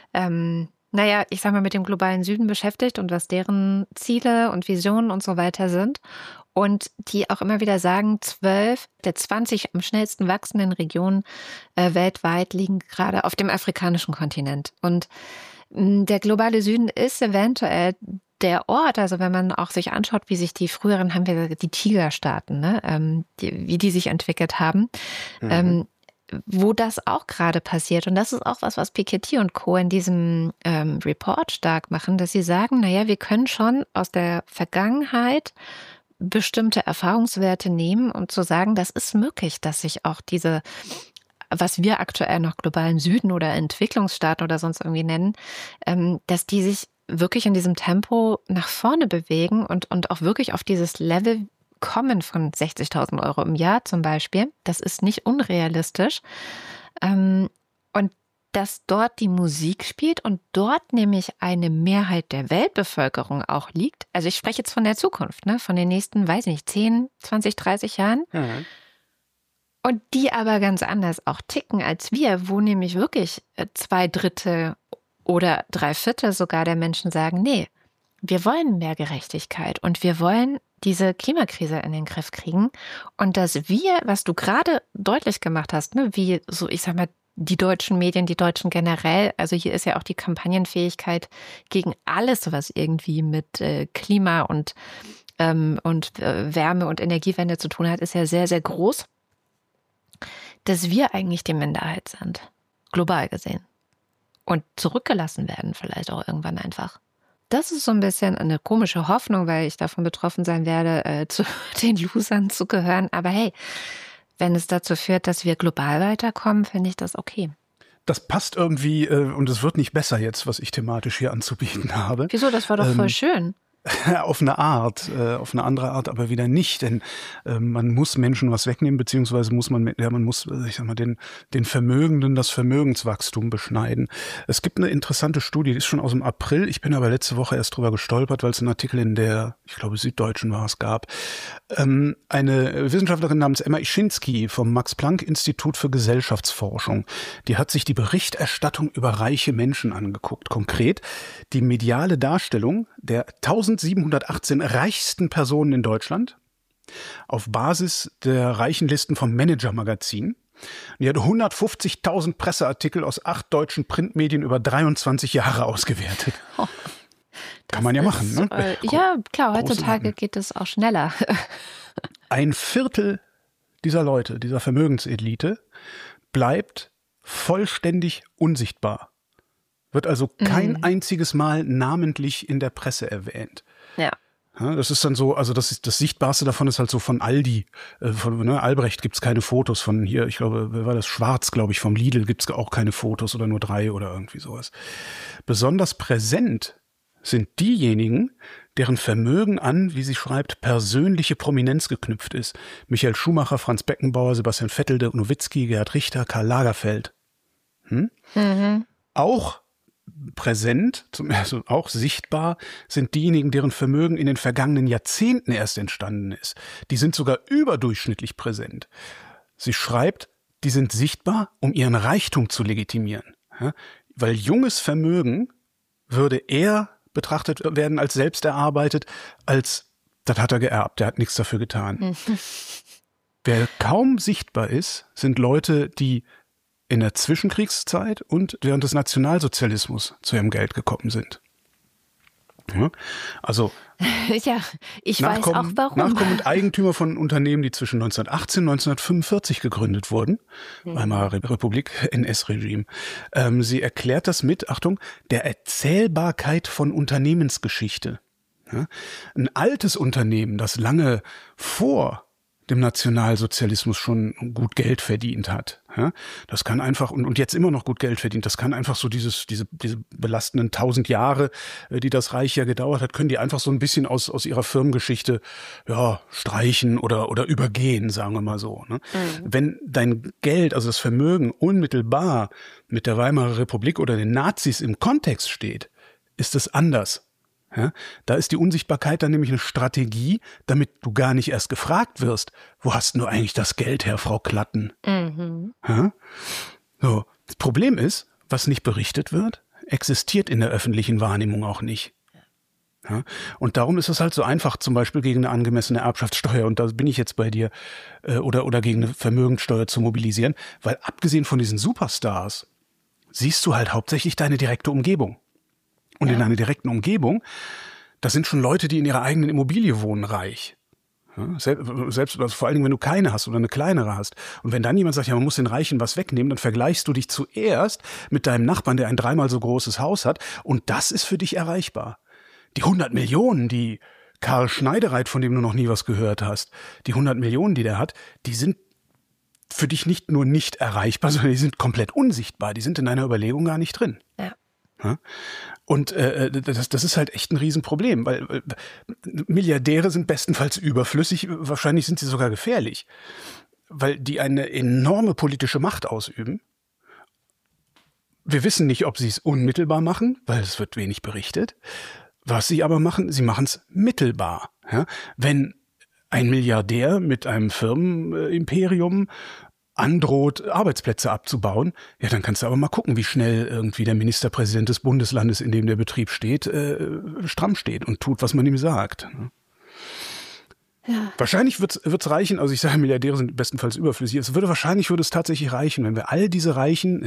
ich sag mal, mit dem globalen Süden beschäftigt und was deren Ziele und Visionen und so weiter sind. Und die auch immer wieder sagen, 12 der 20 am schnellsten wachsenden Regionen weltweit liegen gerade auf dem afrikanischen Kontinent. Und der globale Süden ist eventuell der Ort, also wenn man auch sich anschaut, wie sich die früheren, haben wir die Tigerstaaten, ne, wie die sich entwickelt haben, wo das auch gerade passiert. Und das ist auch was Piketty und Co. in diesem Report stark machen, dass sie sagen, wir können schon aus der Vergangenheit bestimmte Erfahrungswerte nehmen, um zu sagen, das ist möglich, dass sich auch diese, was wir aktuell noch globalen Süden oder Entwicklungsstaaten oder sonst irgendwie nennen, dass die sich wirklich in diesem Tempo nach vorne bewegen und auch wirklich auf dieses Level kommen von 60.000 Euro im Jahr zum Beispiel. Das ist nicht unrealistisch. Und dass dort die Musik spielt und dort nämlich eine Mehrheit der Weltbevölkerung auch liegt. Also ich spreche jetzt von der Zukunft, ne? Von den nächsten, 10, 20, 30 Jahren. Mhm. Und die aber ganz anders auch ticken als wir, wo nämlich wirklich 2/3 oder 3/4 sogar der Menschen sagen, nee, wir wollen mehr Gerechtigkeit und wir wollen diese Klimakrise in den Griff kriegen. Und dass wir, was du gerade deutlich gemacht hast, ne, wie so, ich sag mal, die deutschen Medien, die Deutschen generell, also hier ist ja auch die Kampagnenfähigkeit gegen alles, was irgendwie mit Klima und Wärme und Energiewende zu tun hat, ist ja sehr, sehr groß, dass wir eigentlich die Minderheit sind, global gesehen. Und zurückgelassen werden vielleicht auch irgendwann einfach. Das ist so ein bisschen eine komische Hoffnung, weil ich davon betroffen sein werde, zu den Losern zu gehören. Aber hey, wenn es dazu führt, dass wir global weiterkommen, finde ich das okay. Das passt irgendwie und es wird nicht besser jetzt, was ich thematisch hier anzubieten habe. Wieso? Das war doch voll schön. Auf eine Art, auf eine andere Art aber wieder nicht, denn man muss Menschen was wegnehmen, beziehungsweise muss man muss, ich sag mal, den Vermögenden das Vermögenswachstum beschneiden. Es gibt eine interessante Studie, die ist schon aus dem April, ich bin aber letzte Woche erst drüber gestolpert, weil es einen Artikel in der, ich glaube, Süddeutschen war es, gab. Eine Wissenschaftlerin namens Emma Ischinski vom Max-Planck-Institut für Gesellschaftsforschung, die hat sich die Berichterstattung über reiche Menschen angeguckt. Konkret die mediale Darstellung der 1718 reichsten Personen in Deutschland auf Basis der Reichenlisten vom Manager-Magazin. Die hat 150.000 Presseartikel aus 8 deutschen Printmedien über 23 Jahre ausgewertet. Oh, kann man ja machen, ne? Ja, klar, heutzutage geht es auch schneller. Ein Viertel dieser Leute, dieser Vermögenselite, bleibt vollständig unsichtbar. Wird also kein einziges Mal namentlich in der Presse erwähnt. Ja. Ja, das ist dann so, also das Sichtbarste davon ist halt so von Aldi, von Albrecht gibt's keine Fotos, von hier, ich glaube, wer war das, Schwarz, glaube ich, vom Lidl gibt's auch keine Fotos oder nur 3 oder irgendwie sowas. Besonders präsent sind diejenigen, deren Vermögen an, wie sie schreibt, persönliche Prominenz geknüpft ist. Michael Schumacher, Franz Beckenbauer, Sebastian Vettel, Dirk Nowitzki, Gerhard Richter, Karl Lagerfeld. Auch präsent, also auch sichtbar, sind diejenigen, deren Vermögen in den vergangenen Jahrzehnten erst entstanden ist. Die sind sogar überdurchschnittlich präsent. Sie schreibt, die sind sichtbar, um ihren Reichtum zu legitimieren. Ja, weil junges Vermögen würde eher betrachtet werden als selbst erarbeitet, als das hat er geerbt, der hat nichts dafür getan. Wer kaum sichtbar ist, sind Leute, die in der Zwischenkriegszeit und während des Nationalsozialismus zu ihrem Geld gekommen sind. Ja, also ja, ich weiß auch warum. Nachkommen und Eigentümer von Unternehmen, die zwischen 1918 und 1945 gegründet wurden. Weimarer Republik, NS-Regime. Sie erklärt das mit, Achtung, der Erzählbarkeit von Unternehmensgeschichte. Ja, ein altes Unternehmen, das lange vor dem Nationalsozialismus schon gut Geld verdient hat. Ja, das kann einfach, und jetzt immer noch gut Geld verdient, das kann einfach so diese belastenden 1000 Jahre, die das Reich ja gedauert hat, können die einfach so ein bisschen aus ihrer Firmengeschichte, ja, streichen oder übergehen, sagen wir mal so. Ne? Wenn dein Geld, also das Vermögen, unmittelbar mit der Weimarer Republik oder den Nazis im Kontext steht, ist es anders. Ja, da ist die Unsichtbarkeit dann nämlich eine Strategie, damit du gar nicht erst gefragt wirst, wo hast du eigentlich das Geld her, Frau Klatten? Ja? So. Das Problem ist, was nicht berichtet wird, existiert in der öffentlichen Wahrnehmung auch nicht. Ja? Und darum ist es halt so einfach, zum Beispiel gegen eine angemessene Erbschaftssteuer, und da bin ich jetzt bei dir, oder gegen eine Vermögenssteuer zu mobilisieren, weil abgesehen von diesen Superstars siehst du halt hauptsächlich deine direkte Umgebung. Und in einer direkten Umgebung, das sind schon Leute, die in ihrer eigenen Immobilie wohnen, reich. Ja, selbst also vor allen Dingen, wenn du keine hast oder eine kleinere hast. Und wenn dann jemand sagt, ja, man muss den Reichen was wegnehmen, dann vergleichst du dich zuerst mit deinem Nachbarn, der ein 3-mal so großes Haus hat. Und das ist für dich erreichbar. Die 100 Millionen, die Karl Schneidereit, von dem du noch nie was gehört hast, die 100 Millionen, die der hat, die sind für dich nicht nur nicht erreichbar, sondern die sind komplett unsichtbar. Die sind in deiner Überlegung gar nicht drin. Ja. Und das ist halt echt ein Riesenproblem, weil Milliardäre sind bestenfalls überflüssig, wahrscheinlich sind sie sogar gefährlich, weil die eine enorme politische Macht ausüben. Wir wissen nicht, ob sie es unmittelbar machen, weil es wird wenig berichtet. Was sie aber machen, sie machen es mittelbar. Ja? Wenn ein Milliardär mit einem Firmenimperium androht, Arbeitsplätze abzubauen, ja, dann kannst du aber mal gucken, wie schnell irgendwie der Ministerpräsident des Bundeslandes, in dem der Betrieb steht, stramm steht und tut, was man ihm sagt. Ja. Wahrscheinlich wird's reichen, also ich sage, Milliardäre sind bestenfalls überflüssig. Wahrscheinlich würde es tatsächlich reichen, wenn wir all diese Reichen,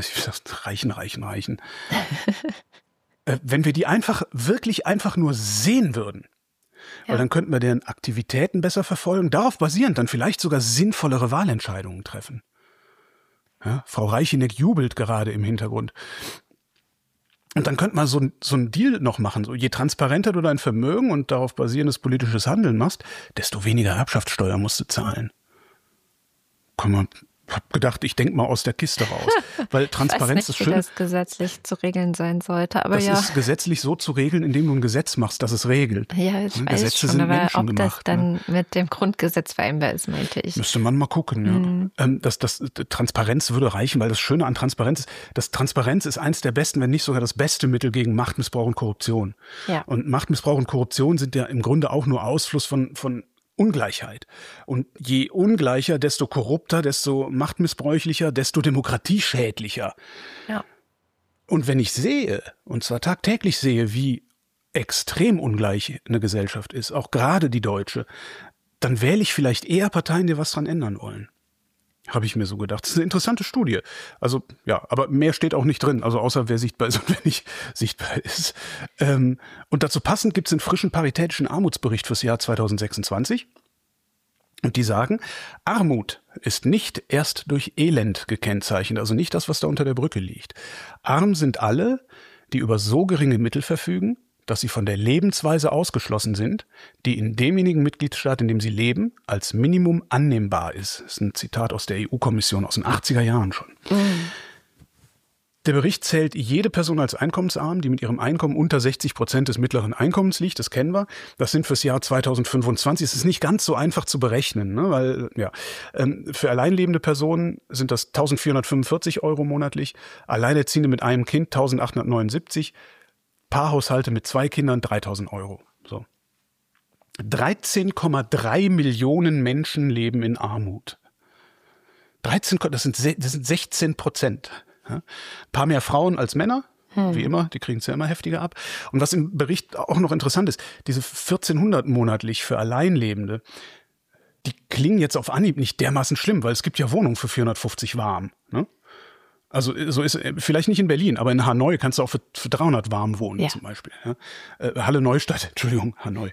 wenn wir die wirklich einfach nur sehen würden. Ja. Weil dann könnten wir deren Aktivitäten besser verfolgen, darauf basierend dann vielleicht sogar sinnvollere Wahlentscheidungen treffen. Ja, Frau Reicheneck jubelt gerade im Hintergrund. Und dann könnte man so ein Deal noch machen. So, je transparenter du dein Vermögen und darauf basierendes politisches Handeln machst, desto weniger Erbschaftssteuer musst du zahlen. Hab gedacht, ich denke mal aus der Kiste raus. Weil Transparenz ist schön. Ich weiß nicht, wie das gesetzlich zu regeln sein sollte, aber das ist gesetzlich so zu regeln, indem du ein Gesetz machst, das es regelt. Ja, ich weiß Gesetze schon, sind aber ob menschengemacht, das dann mit dem Grundgesetz vereinbar ist, meinte ich. Müsste man mal gucken, ja. Das Transparenz würde reichen, weil das Schöne an Transparenz ist, dass Transparenz ist eins der besten, wenn nicht sogar das beste Mittel gegen Machtmissbrauch und Korruption. Ja. Und Machtmissbrauch und Korruption sind ja im Grunde auch nur Ausfluss von Ungleichheit. Und je ungleicher, desto korrupter, desto machtmissbräuchlicher, desto demokratieschädlicher. Ja. Und wenn ich sehe, und zwar tagtäglich sehe, wie extrem ungleich eine Gesellschaft ist, auch gerade die deutsche, dann wähle ich vielleicht eher Parteien, die was dran ändern wollen. Habe ich mir so gedacht. Das ist eine interessante Studie. Also, ja, aber mehr steht auch nicht drin. Also, außer wer sichtbar ist und wer nicht sichtbar ist. Und dazu passend gibt es einen frischen paritätischen Armutsbericht fürs Jahr 2026. Und die sagen, Armut ist nicht erst durch Elend gekennzeichnet. Also nicht das, was da unter der Brücke liegt. Arm sind alle, die über so geringe Mittel verfügen, dass sie von der Lebensweise ausgeschlossen sind, die in demjenigen Mitgliedstaat, in dem sie leben, als Minimum annehmbar ist. Das ist ein Zitat aus der EU-Kommission aus den 80er Jahren schon. Der Bericht zählt jede Person als einkommensarm, die mit ihrem Einkommen unter 60% des mittleren Einkommens liegt. Das kennen wir. Das sind fürs Jahr 2025. Es ist nicht ganz so einfach zu berechnen, ne? Weil für alleinlebende Personen sind das 1.445 € monatlich, Alleinerziehende mit einem Kind 1.879, Paarhaushalte mit 2 Kindern 3.000 €. So. 13,3 Millionen Menschen leben in Armut. Das sind 16%. Ja? Ein paar mehr Frauen als Männer, wie immer, die kriegen es ja immer heftiger ab. Und was im Bericht auch noch interessant ist, diese 1.400 monatlich für Alleinlebende, die klingen jetzt auf Anhieb nicht dermaßen schlimm, weil es gibt ja Wohnungen für 450 warm. Ne? Also so ist vielleicht nicht in Berlin, aber in Hanoi kannst du auch für 300 warm wohnen zum Beispiel. Ja? Halle Neustadt, Entschuldigung, Hanoi.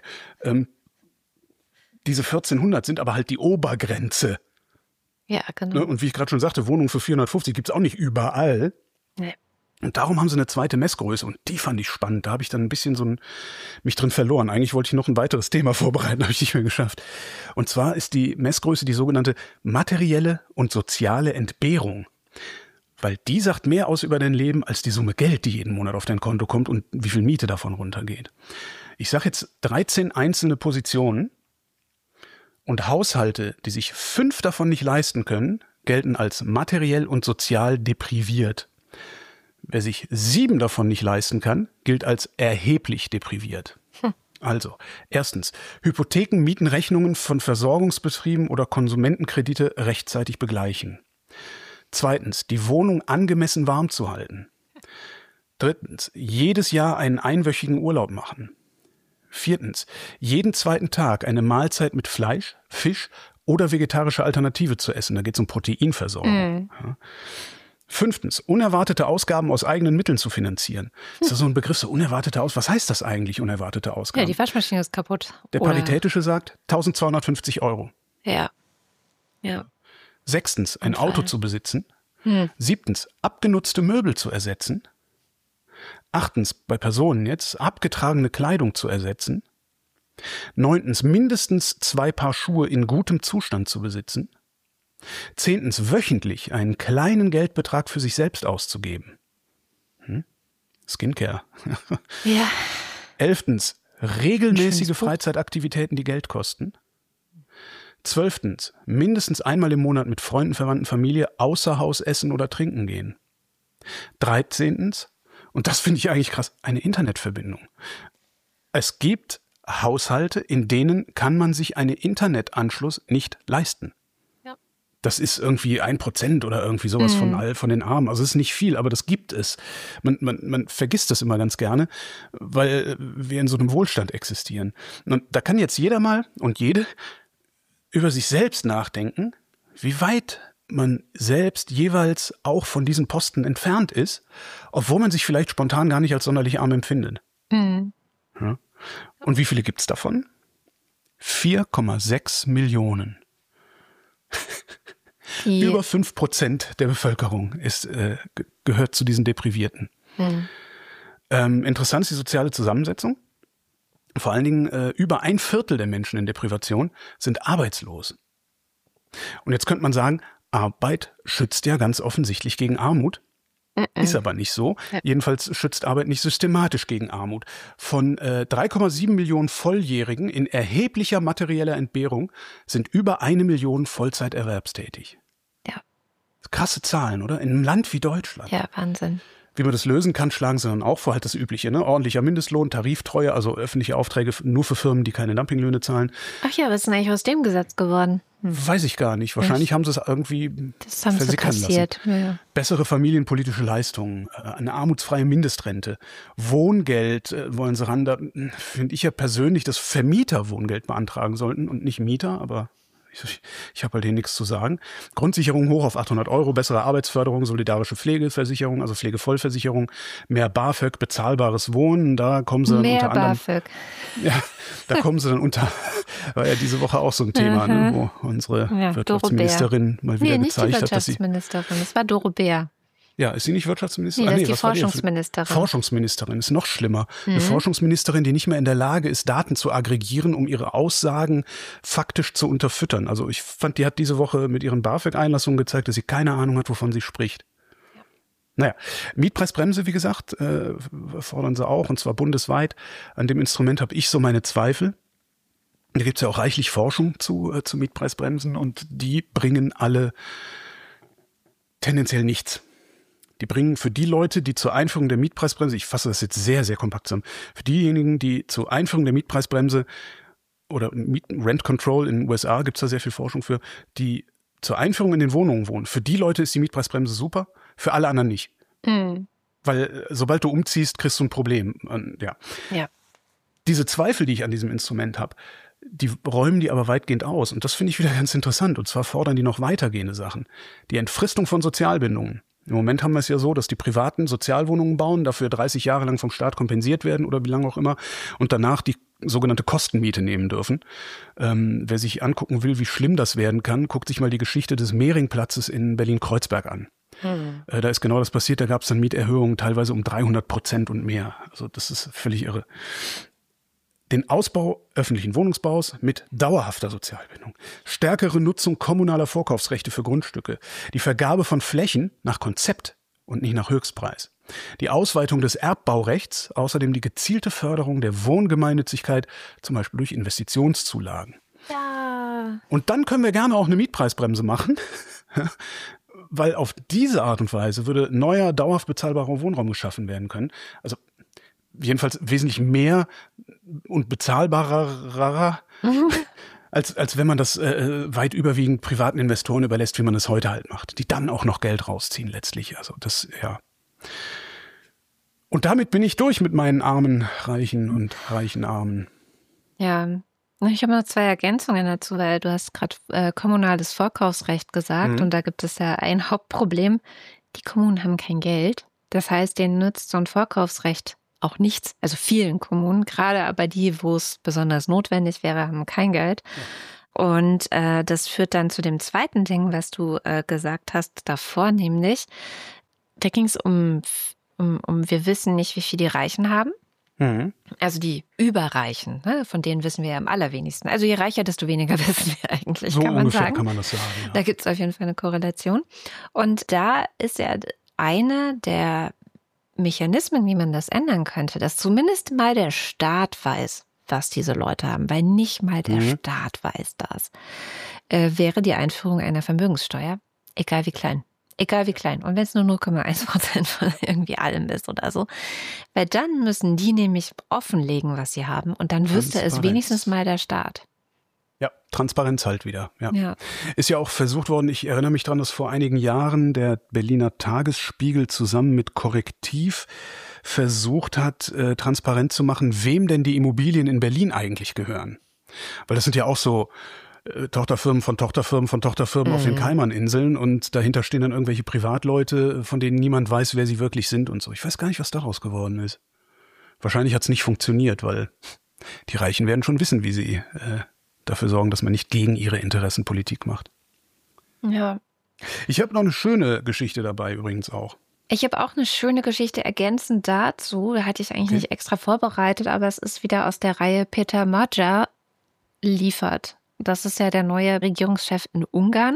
Diese 1400 sind aber halt die Obergrenze. Ja, genau. Ne? Und wie ich gerade schon sagte, Wohnungen für 450 gibt's auch nicht überall. Nee. Und darum haben sie eine zweite Messgröße und die fand ich spannend. Da habe ich dann ein bisschen mich drin verloren. Eigentlich wollte ich noch ein weiteres Thema vorbereiten, habe ich nicht mehr geschafft. Und zwar ist die Messgröße die sogenannte materielle und soziale Entbehrung. Weil die sagt mehr aus über dein Leben als die Summe Geld, die jeden Monat auf dein Konto kommt und wie viel Miete davon runtergeht. Ich sage jetzt 13 einzelne Positionen und Haushalte, die sich 5 davon nicht leisten können, gelten als materiell und sozial depriviert. Wer sich 7 davon nicht leisten kann, gilt als erheblich depriviert. Also, erstens, Hypotheken, Mieten, Rechnungen von Versorgungsbetrieben oder Konsumentenkredite rechtzeitig begleichen. Zweitens, die Wohnung angemessen warm zu halten. Drittens, jedes Jahr einen einwöchigen Urlaub machen. Viertens, jeden zweiten Tag eine Mahlzeit mit Fleisch, Fisch oder vegetarische Alternative zu essen. Da geht es um Proteinversorgung. Ja. Fünftens, unerwartete Ausgaben aus eigenen Mitteln zu finanzieren. Ist das so ein Begriff, so unerwartete Ausgaben? Was heißt das eigentlich, unerwartete Ausgaben? Ja, die Waschmaschine ist kaputt. Der Paritätische sagt 1.250 €. Ja. Sechstens, ein Auto zu besitzen. Siebtens, abgenutzte Möbel zu ersetzen. Achtens, bei Personen jetzt, abgetragene Kleidung zu ersetzen. Neuntens, mindestens 2 Paar Schuhe in gutem Zustand zu besitzen. Zehntens, wöchentlich einen kleinen Geldbetrag für sich selbst auszugeben. Skincare. Ja. 11. regelmäßige Freizeitaktivitäten, die Geld kosten. 12. mindestens einmal im Monat mit Freunden, Verwandten, Familie außer Haus essen oder trinken gehen. 13. und das finde ich eigentlich krass, eine Internetverbindung. Es gibt Haushalte, in denen kann man sich einen Internetanschluss nicht leisten. Das ist irgendwie 1% oder irgendwie sowas von den Armen. Also es ist nicht viel, aber das gibt es. Man vergisst das immer ganz gerne, weil wir in so einem Wohlstand existieren. Und da kann jetzt jeder mal und jede über sich selbst nachdenken, wie weit man selbst jeweils auch von diesen Posten entfernt ist, obwohl man sich vielleicht spontan gar nicht als sonderlich arm empfindet. Ja. Und wie viele gibt's davon? 4,6 Millionen. Über 5% der Bevölkerung gehört zu diesen Deprivierten. Interessant ist die soziale Zusammensetzung. Vor allen Dingen über 1/4 der Menschen in Deprivation sind arbeitslos. Und jetzt könnte man sagen, Arbeit schützt ja ganz offensichtlich gegen Armut. Ist aber nicht so. Ja. Jedenfalls schützt Arbeit nicht systematisch gegen Armut. Von 3,7 Millionen Volljährigen in erheblicher materieller Entbehrung sind über 1 Million Vollzeit erwerbstätig. Ja. Krasse Zahlen, oder? In einem Land wie Deutschland. Ja, Wahnsinn. Wie man das lösen kann, schlagen sie dann auch vor, halt das Übliche, ne? Ordentlicher Mindestlohn, Tariftreue, also öffentliche Aufträge nur für Firmen, die keine Dumpinglöhne zahlen. Ach ja, was ist denn eigentlich aus dem Gesetz geworden? Weiß ich gar nicht. Wahrscheinlich haben sie es irgendwie versickern lassen. Ja. Bessere familienpolitische Leistungen, eine armutsfreie Mindestrente, Wohngeld wollen sie ran. Da finde ich ja persönlich, dass Vermieter Wohngeld beantragen sollten und nicht Mieter, aber ich habe halt hier nichts zu sagen. Grundsicherung hoch auf 800 €, bessere Arbeitsförderung, solidarische Pflegeversicherung, also Pflegevollversicherung, mehr BAföG, bezahlbares Wohnen, da kommen sie dann unter anderem. BAföG. Ja, da kommen sie dann war ja diese Woche auch so ein Thema, ne, wo unsere Wirtschaftsministerin mal wieder gezeigt hat, dass sie. Nicht die Wirtschaftsministerin, das war Doro Bär. Ja, ist sie nicht Wirtschaftsministerin? Nee, das ist die Forschungsministerin. Forschungsministerin ist noch schlimmer. Eine Forschungsministerin, die nicht mehr in der Lage ist, Daten zu aggregieren, um ihre Aussagen faktisch zu unterfüttern. Also ich fand, die hat diese Woche mit ihren BAföG-Einlassungen gezeigt, dass sie keine Ahnung hat, wovon sie spricht. Ja. Naja, Mietpreisbremse, wie gesagt, fordern sie auch, und zwar bundesweit. An dem Instrument habe ich so meine Zweifel. Da gibt es ja auch reichlich Forschung zu Mietpreisbremsen, und die bringen alle tendenziell nichts. Die bringen für die Leute, die zur Einführung der Mietpreisbremse, ich fasse das jetzt sehr, sehr kompakt zusammen, für diejenigen, die zur Einführung der Mietpreisbremse oder Rent Control in den USA, gibt es da sehr viel Forschung für, die zur Einführung in den Wohnungen wohnen, für die Leute ist die Mietpreisbremse super, für alle anderen nicht. Weil sobald du umziehst, kriegst du ein Problem. Und, ja. Diese Zweifel, die ich an diesem Instrument habe, die räumen die aber weitgehend aus. Und das finde ich wieder ganz interessant. Und zwar fordern die noch weitergehende Sachen. Die Entfristung von Sozialbindungen. Im Moment haben wir es ja so, dass die Privaten Sozialwohnungen bauen, dafür 30 Jahre lang vom Staat kompensiert werden oder wie lange auch immer und danach die sogenannte Kostenmiete nehmen dürfen. Wer sich angucken will, wie schlimm das werden kann, guckt sich mal die Geschichte des Mehringplatzes in Berlin-Kreuzberg an. Da ist genau das passiert, da gab es dann Mieterhöhungen teilweise um 300% und mehr. Also das ist völlig irre. Den Ausbau öffentlichen Wohnungsbaus mit dauerhafter Sozialbindung, stärkere Nutzung kommunaler Vorkaufsrechte für Grundstücke, die Vergabe von Flächen nach Konzept und nicht nach Höchstpreis, die Ausweitung des Erbbaurechts, außerdem die gezielte Förderung der Wohngemeinnützigkeit, zum Beispiel durch Investitionszulagen. Ja. Und dann können wir gerne auch eine Mietpreisbremse machen, weil auf diese Art und Weise würde neuer, dauerhaft bezahlbarer Wohnraum geschaffen werden können. Also jedenfalls wesentlich mehr und bezahlbarer, als wenn man das weit überwiegend privaten Investoren überlässt, wie man es heute halt macht, die dann auch noch Geld rausziehen letztlich. Also das, ja. Und damit bin ich durch mit meinen armen Reichen und reichen Armen. Ja, ich habe noch 2 Ergänzungen dazu, weil du hast gerade kommunales Vorkaufsrecht gesagt und da gibt es ja ein Hauptproblem. Die Kommunen haben kein Geld. Das heißt, denen nützt so ein Vorkaufsrecht auch nichts. Also vielen Kommunen, gerade aber die, wo es besonders notwendig wäre, haben kein Geld. Ja. Und das führt dann zu dem zweiten Ding, was du gesagt hast davor, nämlich, da ging es um wir wissen nicht, wie viel die Reichen haben. Also die Überreichen, ne? Von denen wissen wir ja am allerwenigsten. Also je reicher, desto weniger wissen wir eigentlich, so kann man ungefähr sagen. Kann man das sagen, ja. Da gibt es auf jeden Fall eine Korrelation. Und da ist ja eine der Mechanismen, wie man das ändern könnte, dass zumindest mal der Staat weiß, was diese Leute haben, weil nicht mal der Staat weiß das, wäre die Einführung einer Vermögenssteuer, egal wie klein. Egal wie klein. Und wenn es nur 0,1% von irgendwie allem ist oder so. Weil dann müssen die nämlich offenlegen, was sie haben. Und dann wüsste es wenigstens mal der Staat. Ja, Transparenz halt wieder. Ja. Ist ja auch versucht worden, ich erinnere mich daran, dass vor einigen Jahren der Berliner Tagesspiegel zusammen mit Korrektiv versucht hat, transparent zu machen, wem denn die Immobilien in Berlin eigentlich gehören. Weil das sind ja auch so Tochterfirmen von Tochterfirmen von Tochterfirmen auf den Kaimaninseln und dahinter stehen dann irgendwelche Privatleute, von denen niemand weiß, wer sie wirklich sind und so. Ich weiß gar nicht, was daraus geworden ist. Wahrscheinlich hat es nicht funktioniert, weil die Reichen werden schon wissen, wie sie dafür sorgen, dass man nicht gegen ihre Interessen Politik macht. Ja. Ich habe noch eine schöne Geschichte dabei übrigens auch. Ich habe auch eine schöne Geschichte ergänzend dazu. Da hatte ich eigentlich nicht extra vorbereitet, aber es ist wieder aus der Reihe Peter Magyar liefert. Das ist ja der neue Regierungschef in Ungarn.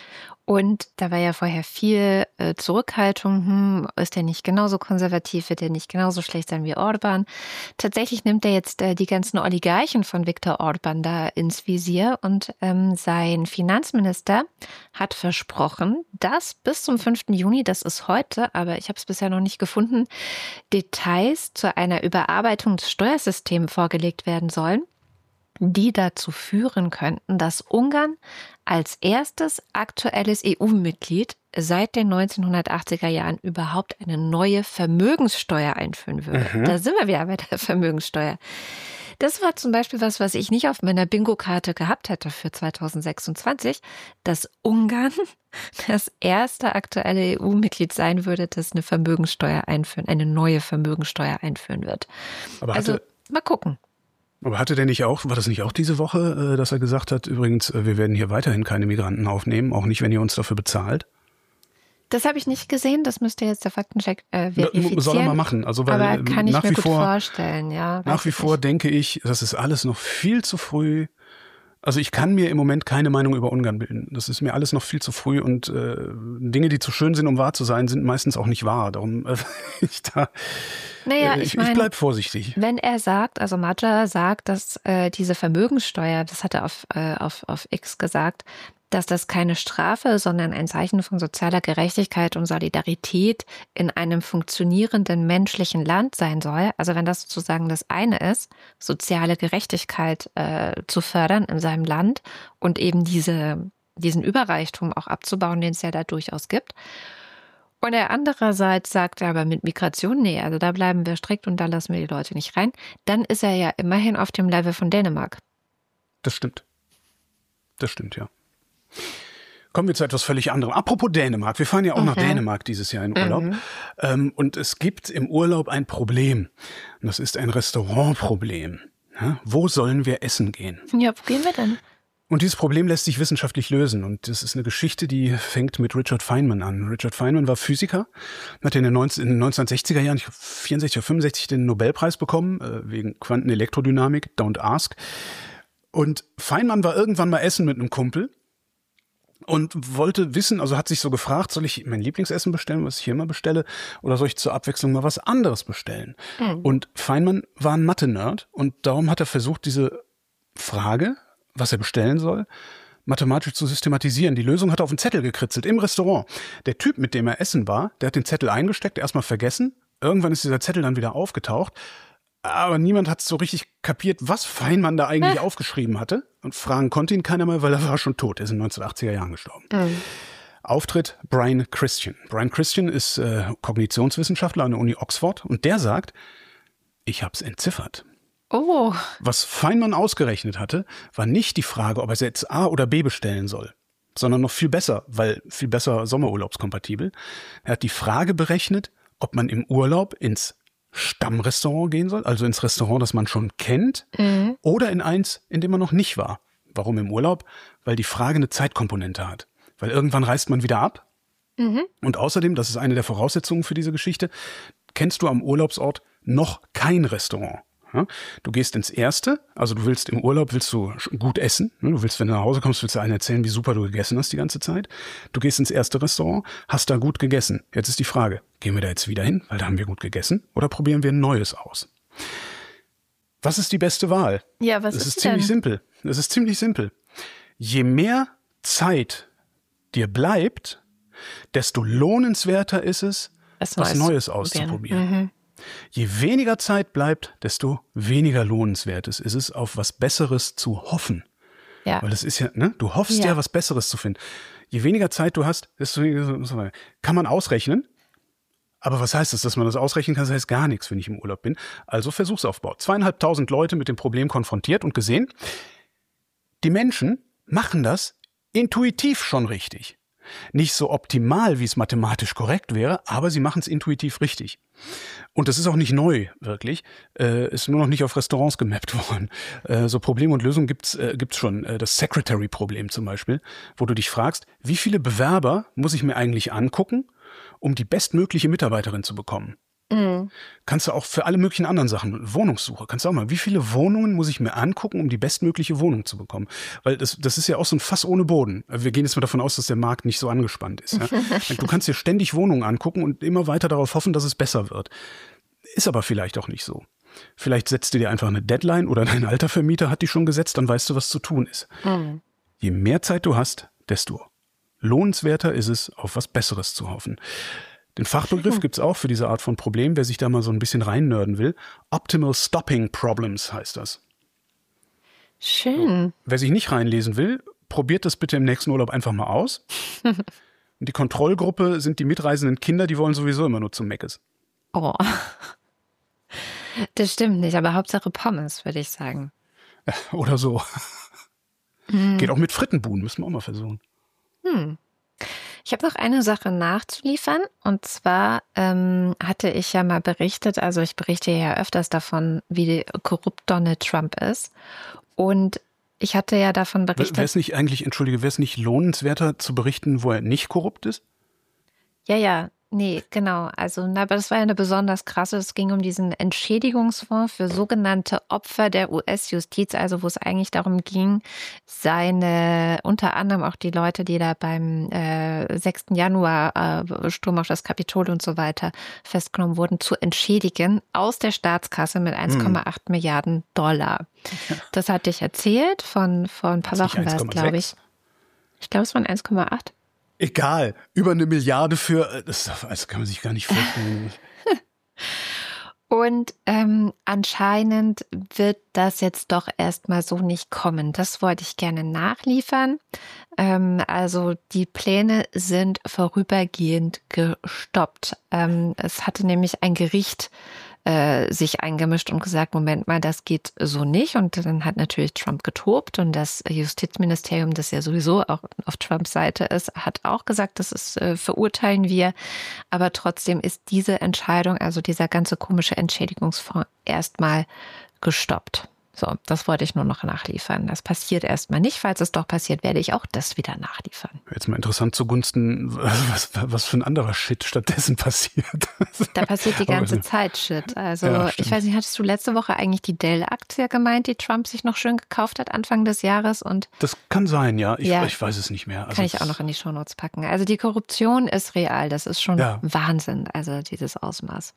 Und da war ja vorher viel Zurückhaltung. Ist der nicht genauso konservativ? Wird der nicht genauso schlecht sein wie Orban? Tatsächlich nimmt er jetzt die ganzen Oligarchen von Viktor Orban da ins Visier. Und sein Finanzminister hat versprochen, dass bis zum 5. Juni, das ist heute, aber ich habe es bisher noch nicht gefunden, Details zu einer Überarbeitung des Steuersystems vorgelegt werden sollen, die dazu führen könnten, dass Ungarn als erstes aktuelles EU-Mitglied seit den 1980er Jahren überhaupt eine neue Vermögenssteuer einführen würde. Da sind wir wieder bei der Vermögenssteuer. Das war zum Beispiel was ich nicht auf meiner Bingo-Karte gehabt hätte für 2026, dass Ungarn das erste aktuelle EU-Mitglied sein würde, das eine Vermögenssteuer einführen, eine neue Vermögenssteuer einführen wird. Aber also mal gucken. Aber hatte der nicht auch, war das nicht auch diese Woche, dass er gesagt hat, übrigens, wir werden hier weiterhin keine Migranten aufnehmen, auch nicht, wenn ihr uns dafür bezahlt? Das habe ich nicht gesehen, das müsste jetzt der Faktencheck verifizieren. Soll er mal machen. Also, weil aber kann ich nach mir wie gut vor, vorstellen, ja. Nach wie vor denke ich, das ist alles noch viel zu früh. Also ich kann mir im Moment keine Meinung über Ungarn bilden. Das ist mir alles noch viel zu früh und Dinge, die zu schön sind, um wahr zu sein, sind meistens auch nicht wahr. Darum ich bleib vorsichtig. Wenn er sagt, also Magyar sagt, dass diese Vermögenssteuer, das hat er auf X gesagt, dass das keine Strafe, sondern ein Zeichen von sozialer Gerechtigkeit und Solidarität in einem funktionierenden menschlichen Land sein soll. Also wenn das sozusagen das eine ist, soziale Gerechtigkeit zu fördern in seinem Land und eben diesen Überreichtum auch abzubauen, den es ja da durchaus gibt. Und er andererseits sagt aber mit Migration, nee, also da bleiben wir strikt und da lassen wir die Leute nicht rein. Dann ist er ja immerhin auf dem Level von Dänemark. Das stimmt. Das stimmt, ja. Kommen wir zu etwas völlig anderem. Apropos Dänemark. Wir fahren ja auch nach Dänemark dieses Jahr in Urlaub. Und es gibt im Urlaub ein Problem. Und das ist ein Restaurantproblem. Ja, wo sollen wir essen gehen? Ja, wo gehen wir denn? Und dieses Problem lässt sich wissenschaftlich lösen. Und das ist eine Geschichte, die fängt mit Richard Feynman an. Richard Feynman war Physiker, hat in den 1960er Jahren, ich glaube 64 oder 65, den Nobelpreis bekommen, wegen Quantenelektrodynamik, Don't Ask. Und Feynman war irgendwann mal essen mit einem Kumpel und wollte wissen, also hat sich so gefragt, soll ich mein Lieblingsessen bestellen, was ich hier immer bestelle, oder soll ich zur Abwechslung mal was anderes bestellen? Und Feynman war ein Mathe-Nerd und darum hat er versucht, diese Frage, was er bestellen soll, mathematisch zu systematisieren. Die Lösung hat er auf einen Zettel gekritzelt im Restaurant. Der Typ, mit dem er essen war, der hat den Zettel eingesteckt, erstmal vergessen. Irgendwann ist dieser Zettel dann wieder aufgetaucht. Aber niemand hat so richtig kapiert, was Feynman da eigentlich aufgeschrieben hatte. Und fragen konnte ihn keiner mehr, weil er war schon tot. Er ist in den 1980er Jahren gestorben. Auftritt Brian Christian. Brian Christian ist Kognitionswissenschaftler an der Uni Oxford. Und der sagt, ich hab's entziffert. Oh. Was Feynman ausgerechnet hatte, war nicht die Frage, ob er jetzt A oder B bestellen soll, sondern noch viel besser, weil viel besser sommerurlaubskompatibel. Er hat die Frage berechnet, ob man im Urlaub ins Stammrestaurant gehen soll, also ins Restaurant, das man schon kennt, oder in eins, in dem man noch nicht war. Warum im Urlaub? Weil die Frage eine Zeitkomponente hat. Weil irgendwann reist man wieder ab. Und außerdem, das ist eine der Voraussetzungen für diese Geschichte, kennst du am Urlaubsort noch kein Restaurant. Du gehst ins erste, also du willst im Urlaub, willst du gut essen. Du willst, wenn du nach Hause kommst, willst du allen erzählen, wie super du gegessen hast die ganze Zeit. Du gehst ins erste Restaurant, hast da gut gegessen. Jetzt ist die Frage, gehen wir da jetzt wieder hin, weil da haben wir gut gegessen, oder probieren wir ein neues aus? Was ist die beste Wahl? Ja, was ist ist ziemlich denn? simpel. Es ist ziemlich simpel. Je mehr Zeit dir bleibt, desto lohnenswerter ist es, was Neues auszuprobieren. Je weniger Zeit bleibt, desto weniger lohnenswert ist es, auf was Besseres zu hoffen. Ja. Weil es ist ja, ne? Du hoffst ja, was Besseres zu finden. Je weniger Zeit du hast, desto weniger kann man ausrechnen. Aber was heißt das, dass man das ausrechnen kann? Das heißt gar nichts, wenn ich im Urlaub bin. Also Versuchsaufbau. 2.500 Leute mit dem Problem konfrontiert und gesehen, die Menschen machen das intuitiv schon richtig. Nicht so optimal, wie es mathematisch korrekt wäre, aber sie machen es intuitiv richtig. Und das ist auch nicht neu, wirklich. Ist nur noch nicht auf Restaurants gemappt worden. So Probleme und Lösungen gibt's schon. Das Secretary-Problem zum Beispiel, wo du dich fragst, wie viele Bewerber muss ich mir eigentlich angucken, um die bestmögliche Mitarbeiterin zu bekommen? Kannst du auch für alle möglichen anderen Sachen, Wohnungssuche, kannst du auch mal, wie viele Wohnungen muss ich mir angucken, um die bestmögliche Wohnung zu bekommen? Weil das ist ja auch so ein Fass ohne Boden. Wir gehen jetzt mal davon aus, dass der Markt nicht so angespannt ist. Ja? Du kannst dir ständig Wohnungen angucken und immer weiter darauf hoffen, dass es besser wird. Ist aber vielleicht auch nicht so. Vielleicht setzt du dir einfach eine Deadline oder dein alter Vermieter hat die schon gesetzt, dann weißt du, was zu tun ist. Je mehr Zeit du hast, desto lohnenswerter ist es, auf was Besseres zu hoffen. Den Fachbegriff gibt's auch für diese Art von Problem, wer sich da mal so ein bisschen reinnörden will. Optimal Stopping Problems heißt das. Schön. Wer sich nicht reinlesen will, probiert das bitte im nächsten Urlaub einfach mal aus. Und die Kontrollgruppe sind die mitreisenden Kinder, die wollen sowieso immer nur zum Meckes. Oh. Das stimmt nicht, aber Hauptsache Pommes, würde ich sagen. Oder so. Geht auch mit Frittenbuhnen, müssen wir auch mal versuchen. Ich habe noch eine Sache nachzuliefern, und zwar hatte ich ja mal berichtet, also ich berichte ja öfters davon, wie korrupt Donald Trump ist, und ich hatte ja davon berichtet. Wäre es nicht lohnenswerter zu berichten, wo er nicht korrupt ist? Ja, nee, genau. Also, aber das war ja eine besonders krasse. Es ging um diesen Entschädigungsfonds für sogenannte Opfer der US-Justiz, also wo es eigentlich darum ging, unter anderem auch die Leute, die da beim 6. Januar Sturm auf das Kapitol und so weiter festgenommen wurden, zu entschädigen aus der Staatskasse mit 1,8 Milliarden $. Das hatte ich erzählt, vor ein paar Wochen war es, glaube ich. Ich glaube, es waren 1,8. Egal, über 1 Milliarde für, das kann man sich gar nicht vorstellen. Und anscheinend wird das jetzt doch erstmal so nicht kommen. Das wollte ich gerne nachliefern. Also die Pläne sind vorübergehend gestoppt. Es hatte nämlich ein Gericht sich eingemischt und gesagt, Moment mal, das geht so nicht. Und dann hat natürlich Trump getobt und das Justizministerium, das ja sowieso auch auf Trumps Seite ist, hat auch gesagt, das ist, verurteilen wir. Aber trotzdem ist diese Entscheidung, also dieser ganze komische Entschädigungsfonds, erstmal gestoppt. So, das wollte ich nur noch nachliefern. Das passiert erstmal nicht. Falls es doch passiert, werde ich auch das wieder nachliefern. Jetzt mal interessant zugunsten, was für ein anderer Shit stattdessen passiert. Da passiert die ganze Zeit Shit. Also ja, ich weiß nicht, hattest du letzte Woche eigentlich die Dell-Aktie gemeint, die Trump sich noch schön gekauft hat Anfang des Jahres? Und das kann sein, ja. Ich weiß es nicht mehr. Also kann ich auch noch in die Shownotes packen. Also die Korruption ist real. Das ist schon Wahnsinn, also dieses Ausmaß.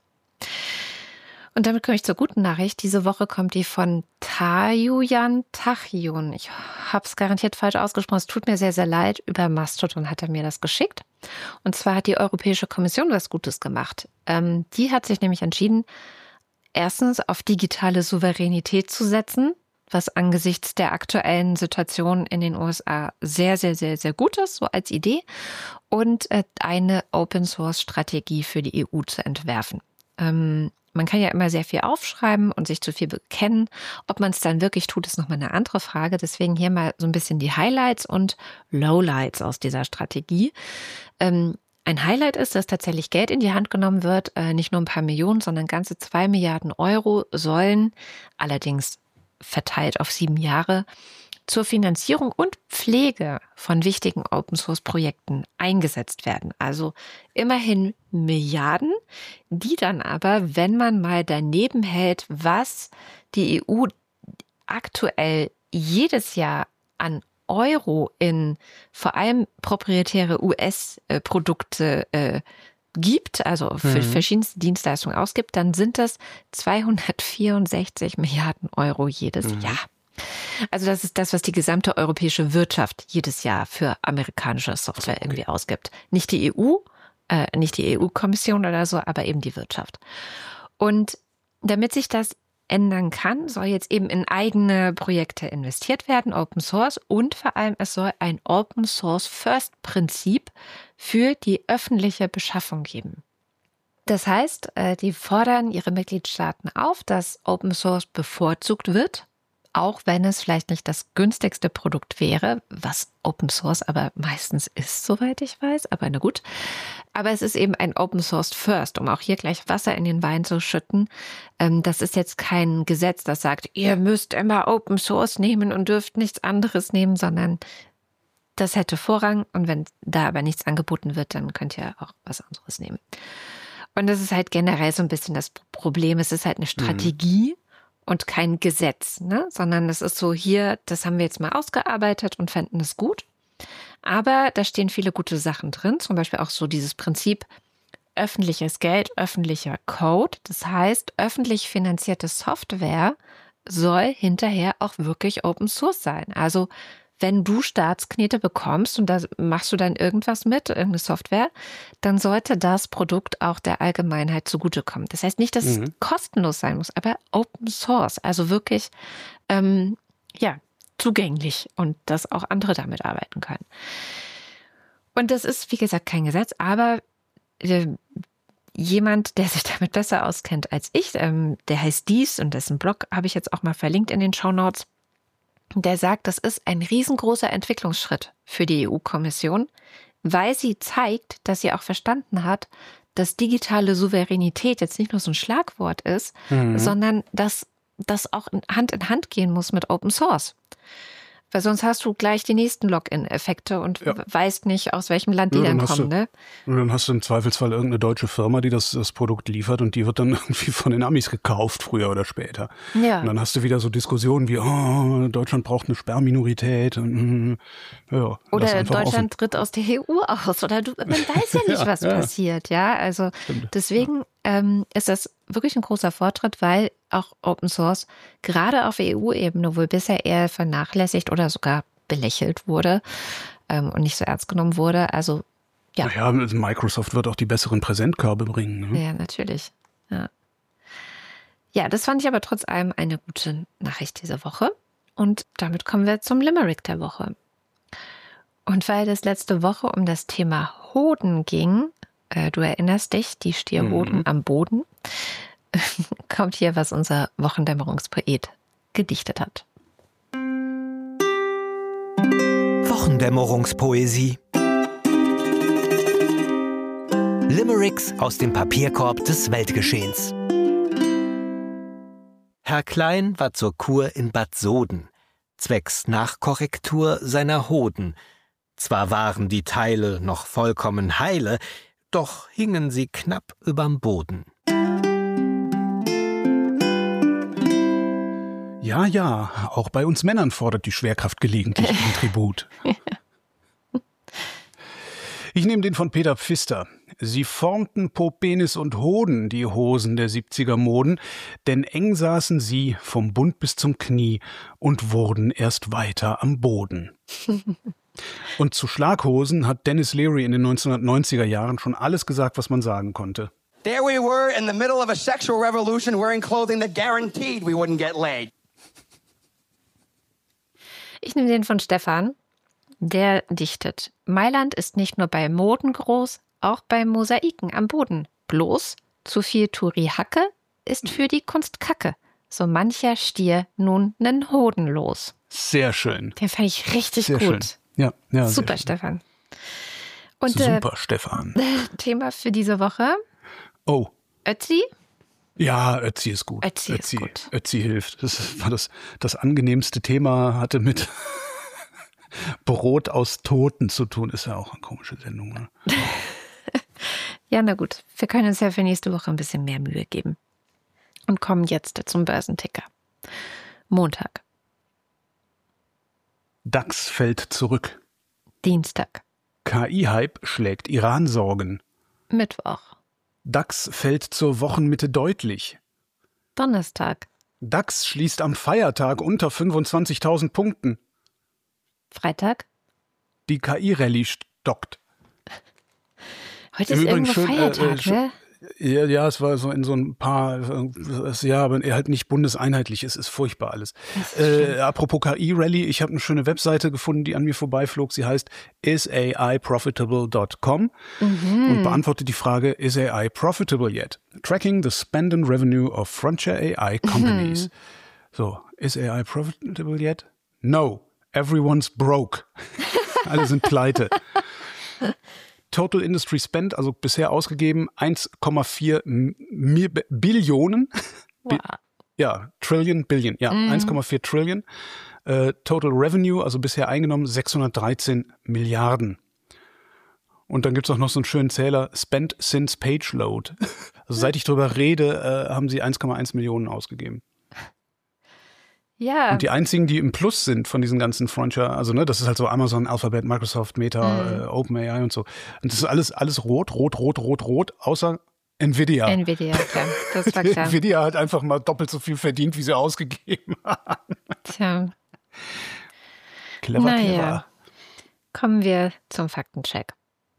Und damit komme ich zur guten Nachricht. Diese Woche kommt die von Tajuan Tachyon. Ich habe es garantiert falsch ausgesprochen. Es tut mir sehr, sehr leid. Über Mastodon hat er mir das geschickt. Und zwar hat die Europäische Kommission was Gutes gemacht. Die hat sich nämlich entschieden, erstens auf digitale Souveränität zu setzen, was angesichts der aktuellen Situation in den USA sehr, sehr, sehr, sehr gut ist, so als Idee. Und eine Open-Source-Strategie für die EU zu entwerfen. Man kann ja immer sehr viel aufschreiben und sich zu viel bekennen. Ob man es dann wirklich tut, ist nochmal eine andere Frage. Deswegen hier mal so ein bisschen die Highlights und Lowlights aus dieser Strategie. Ein Highlight ist, dass tatsächlich Geld in die Hand genommen wird. Nicht nur ein paar Millionen, sondern ganze 2 Milliarden Euro sollen, allerdings verteilt auf 7 Jahre, zur Finanzierung und Pflege von wichtigen Open-Source-Projekten eingesetzt werden. Also immerhin Milliarden, die dann aber, wenn man mal daneben hält, was die EU aktuell jedes Jahr an Euro in vor allem proprietäre US-Produkte gibt, also für verschiedenste Dienstleistungen ausgibt, dann sind das 264 Milliarden Euro jedes Jahr. Also das ist das, was die gesamte europäische Wirtschaft jedes Jahr für amerikanische Software irgendwie ausgibt. Nicht die EU, nicht die EU-Kommission oder so, aber eben die Wirtschaft. Und damit sich das ändern kann, soll jetzt eben in eigene Projekte investiert werden, Open Source, und vor allem es soll ein Open Source First Prinzip für die öffentliche Beschaffung geben. Das heißt, die fordern ihre Mitgliedstaaten auf, dass Open Source bevorzugt wird, auch wenn es vielleicht nicht das günstigste Produkt wäre, was Open Source aber meistens ist, soweit ich weiß, aber na gut. Aber es ist eben ein Open Source First, um auch hier gleich Wasser in den Wein zu schütten. Das ist jetzt kein Gesetz, das sagt, ihr müsst immer Open Source nehmen und dürft nichts anderes nehmen, sondern das hätte Vorrang. Und wenn da aber nichts angeboten wird, dann könnt ihr auch was anderes nehmen. Und das ist halt generell so ein bisschen das Problem. Es ist halt eine Strategie. Und kein Gesetz, ne? Sondern es ist so hier, das haben wir jetzt mal ausgearbeitet und fänden es gut. Aber da stehen viele gute Sachen drin, zum Beispiel auch so dieses Prinzip öffentliches Geld, öffentlicher Code. Das heißt, öffentlich finanzierte Software soll hinterher auch wirklich Open Source sein. Also wenn du Staatsknete bekommst und da machst du dann irgendwas mit, irgendeine Software, dann sollte das Produkt auch der Allgemeinheit zugutekommen. Das heißt nicht, dass es kostenlos sein muss, aber Open Source, also wirklich zugänglich und dass auch andere damit arbeiten können. Und das ist, wie gesagt, kein Gesetz, aber jemand, der sich damit besser auskennt als ich, der heißt Dies und dessen Blog habe ich jetzt auch mal verlinkt in den Shownotes. Der sagt, das ist ein riesengroßer Entwicklungsschritt für die EU-Kommission, weil sie zeigt, dass sie auch verstanden hat, dass digitale Souveränität jetzt nicht nur so ein Schlagwort ist, sondern dass das auch Hand in Hand gehen muss mit Open Source. Weil sonst hast du gleich die nächsten Login-Effekte und weißt nicht, aus welchem Land die dann kommen. Ne? Und dann hast du im Zweifelsfall irgendeine deutsche Firma, die das Produkt liefert und die wird dann irgendwie von den Amis gekauft, früher oder später. Ja. Und dann hast du wieder so Diskussionen wie, Deutschland braucht eine Sperrminorität. Oder Deutschland tritt aus der EU aus. Oder man weiß ja nicht, was passiert. Ja, also deswegen ist das wirklich ein großer Fortschritt, weil auch Open Source gerade auf EU-Ebene wohl bisher eher vernachlässigt oder sogar belächelt wurde und nicht so ernst genommen wurde. Also ja. Naja, Microsoft wird auch die besseren Präsentkörbe bringen. Ne? Ja, natürlich. Ja, das fand ich aber trotz allem eine gute Nachricht diese Woche. Und damit kommen wir zum Limerick der Woche. Und weil das letzte Woche um das Thema Hoden ging, du erinnerst dich, die Stierhoden am Boden, kommt hier, was unser Wochendämmerungspoet gedichtet hat. Wochendämmerungspoesie. Limericks aus dem Papierkorb des Weltgeschehens. Herr Klein war zur Kur in Bad Soden, zwecks Nachkorrektur seiner Hoden. Zwar waren die Teile noch vollkommen heile, doch hingen sie knapp überm Boden. Ja, ja, auch bei uns Männern fordert die Schwerkraft gelegentlich einen Tribut. Ich nehme den von Peter Pfister. Sie formten po Penis und Hoden, die Hosen der 70er Moden, denn eng saßen sie vom Bund bis zum Knie und wurden erst weiter am Boden. Und zu Schlaghosen hat Denis Leary in den 1990er Jahren schon alles gesagt, was man sagen konnte. There we were in the middle of a sexual revolution wearing clothing that guaranteed we wouldn't get laid. Ich nehme den von Stefan. Der dichtet: Mailand ist nicht nur bei Moden groß, auch bei Mosaiken am Boden. Bloß zu viel Turi-Hacke ist für die Kunst Kacke. So mancher Stier nun nen Hoden los. Sehr schön. Den fand ich richtig sehr gut. Schön. Ja, super, Stefan. Und super, Stefan. Thema für diese Woche. Oh. Ötzi? Ja, Ötzi ist gut. Ötzi ist gut. Ötzi hilft. Das war das angenehmste Thema, hatte mit Brot aus Toten zu tun. Ist ja auch eine komische Sendung. Ne? Ja, na gut. Wir können uns ja für nächste Woche ein bisschen mehr Mühe geben. Und kommen jetzt zum Börsenticker. Montag. DAX fällt zurück. Dienstag. KI-Hype schlägt Iran-Sorgen. Mittwoch. DAX fällt zur Wochenmitte deutlich. Donnerstag. DAX schließt am Feiertag unter 25.000 Punkten. Freitag. Die KI-Rallye stockt. Heute ist irgendwo Feiertag, ne? Ja, es war so in so ein paar, ja, aber halt nicht bundeseinheitlich, es ist furchtbar alles. Apropos KI-Rallye, ich habe eine schöne Webseite gefunden, die an mir vorbeiflog. Sie heißt isaiprofitable.com und beantwortet die Frage, is AI profitable yet? Tracking the spend and revenue of frontier AI companies. So, is AI profitable yet? No, everyone's broke. Alle sind pleite. Total Industry Spend, also bisher ausgegeben 1,4 Billionen. Wow. Ja, Billion. 1,4 Trillion. Total Revenue, also bisher eingenommen 613 Milliarden. Und dann gibt's auch noch so einen schönen Zähler, Spend since Page Load. Also seit ich drüber rede, haben sie 1,1 Millionen ausgegeben. Ja. Und die einzigen, die im Plus sind von diesen ganzen Frontier, also ne, das ist halt so Amazon, Alphabet, Microsoft, Meta, OpenAI und so. Und das ist alles rot, außer Nvidia. Nvidia, klar. Das war klar. Nvidia hat einfach mal doppelt so viel verdient, wie sie ausgegeben haben. Tja. Clever. Kommen wir zum Faktencheck.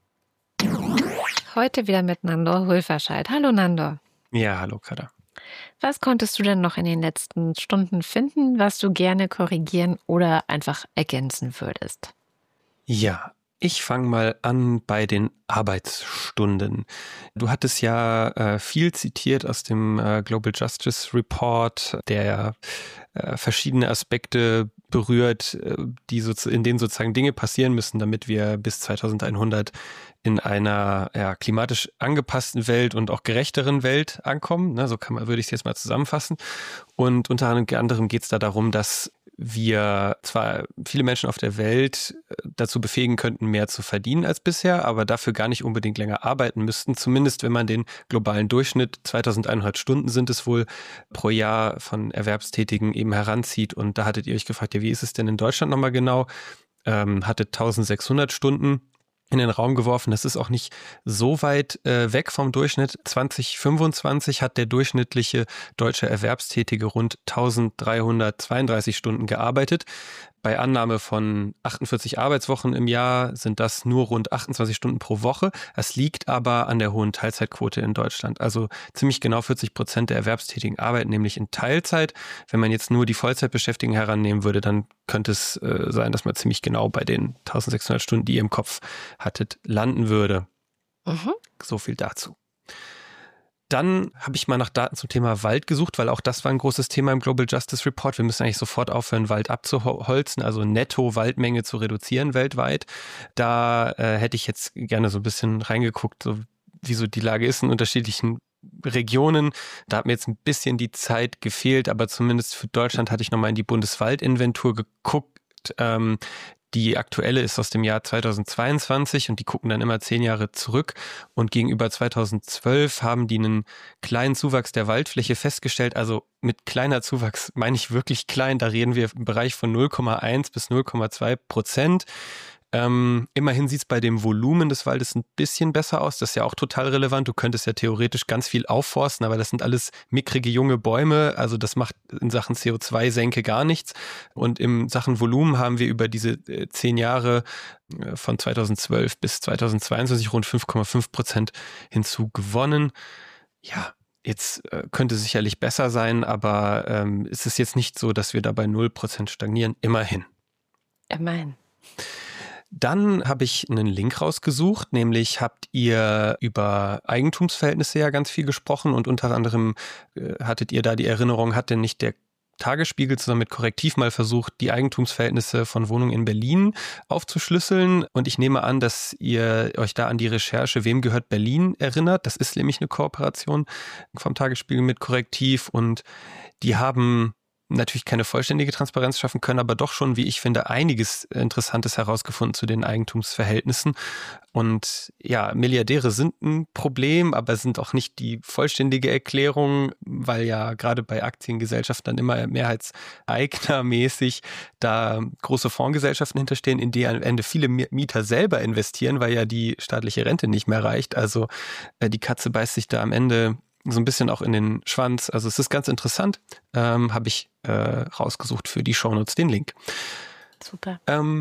Heute wieder mit Nandor Hulverscheid. Hallo Nandor. Ja, hallo Kada. Was konntest du denn noch in den letzten Stunden finden, was du gerne korrigieren oder einfach ergänzen würdest? Ja, ich fange mal an bei den Arbeitsstunden. Du hattest ja viel zitiert aus dem Global Justice Report, der verschiedene Aspekte berührt, in denen sozusagen Dinge passieren müssen, damit wir bis 2100 in einer klimatisch angepassten Welt und auch gerechteren Welt ankommen. So würde ich es jetzt mal zusammenfassen. Und unter anderem geht es da darum, dass wir zwar viele Menschen auf der Welt dazu befähigen könnten, mehr zu verdienen als bisher, aber dafür gar nicht unbedingt länger arbeiten müssten. Zumindest wenn man den globalen Durchschnitt, 2100 Stunden sind es wohl, pro Jahr von Erwerbstätigen eben heranzieht. Und da hattet ihr euch gefragt, ja, wie ist es denn in Deutschland nochmal genau? Hattet 1600 Stunden in den Raum geworfen. Das ist auch nicht so weit weg vom Durchschnitt. 2025 hat der durchschnittliche deutsche Erwerbstätige rund 1332 Stunden gearbeitet. Bei Annahme von 48 Arbeitswochen im Jahr sind das nur rund 28 Stunden pro Woche. Es liegt aber an der hohen Teilzeitquote in Deutschland. Also ziemlich genau 40% der Erwerbstätigen arbeiten nämlich in Teilzeit. Wenn man jetzt nur die Vollzeitbeschäftigten herannehmen würde, dann könnte es sein, dass man ziemlich genau bei den 1600 Stunden, die ihr im Kopf hattet, landen würde. So viel dazu. Dann habe ich mal nach Daten zum Thema Wald gesucht, weil auch das war ein großes Thema im Global Justice Report. Wir müssen eigentlich sofort aufhören, Wald abzuholzen, also netto Waldmenge zu reduzieren weltweit. Da hätte ich jetzt gerne so ein bisschen reingeguckt, so wie so die Lage ist in unterschiedlichen Regionen. Da hat mir jetzt ein bisschen die Zeit gefehlt, aber zumindest für Deutschland hatte ich nochmal in die Bundeswaldinventur geguckt. Die aktuelle ist aus dem Jahr 2022 und die gucken dann immer 10 Jahre zurück. Und gegenüber 2012 haben die einen kleinen Zuwachs der Waldfläche festgestellt. Also mit kleiner Zuwachs meine ich wirklich klein. Da reden wir im Bereich von 0,1 bis 0,2%. Immerhin sieht es bei dem Volumen des Waldes ein bisschen besser aus. Das ist ja auch total relevant. Du könntest ja theoretisch ganz viel aufforsten, aber das sind alles mickrige junge Bäume. Also das macht in Sachen CO2-Senke gar nichts. Und in Sachen Volumen haben wir über diese 10 Jahre von 2012 bis 2022 rund 5,5% hinzugewonnen. Ja, jetzt könnte sicherlich besser sein, aber es ist jetzt nicht so, dass wir da bei 0% stagnieren. Immerhin. Dann habe ich einen Link rausgesucht, nämlich habt ihr über Eigentumsverhältnisse ja ganz viel gesprochen und unter anderem hattet ihr da die Erinnerung, hat denn nicht der Tagesspiegel zusammen mit Korrektiv mal versucht, die Eigentumsverhältnisse von Wohnungen in Berlin aufzuschlüsseln. Und ich nehme an, dass ihr euch da an die Recherche Wem gehört Berlin erinnert. Das ist nämlich eine Kooperation vom Tagesspiegel mit Korrektiv und die haben natürlich keine vollständige Transparenz schaffen können, aber doch schon, wie ich finde, einiges Interessantes herausgefunden zu den Eigentumsverhältnissen. Und ja, Milliardäre sind ein Problem, aber sind auch nicht die vollständige Erklärung, weil ja gerade bei Aktiengesellschaften dann immer mehrheitseignermäßig da große Fondsgesellschaften hinterstehen, in die am Ende viele Mieter selber investieren, weil ja die staatliche Rente nicht mehr reicht. Also die Katze beißt sich da am Ende so ein bisschen auch in den Schwanz. Also es ist ganz interessant. Habe ich rausgesucht für die Shownotes den Link. Super.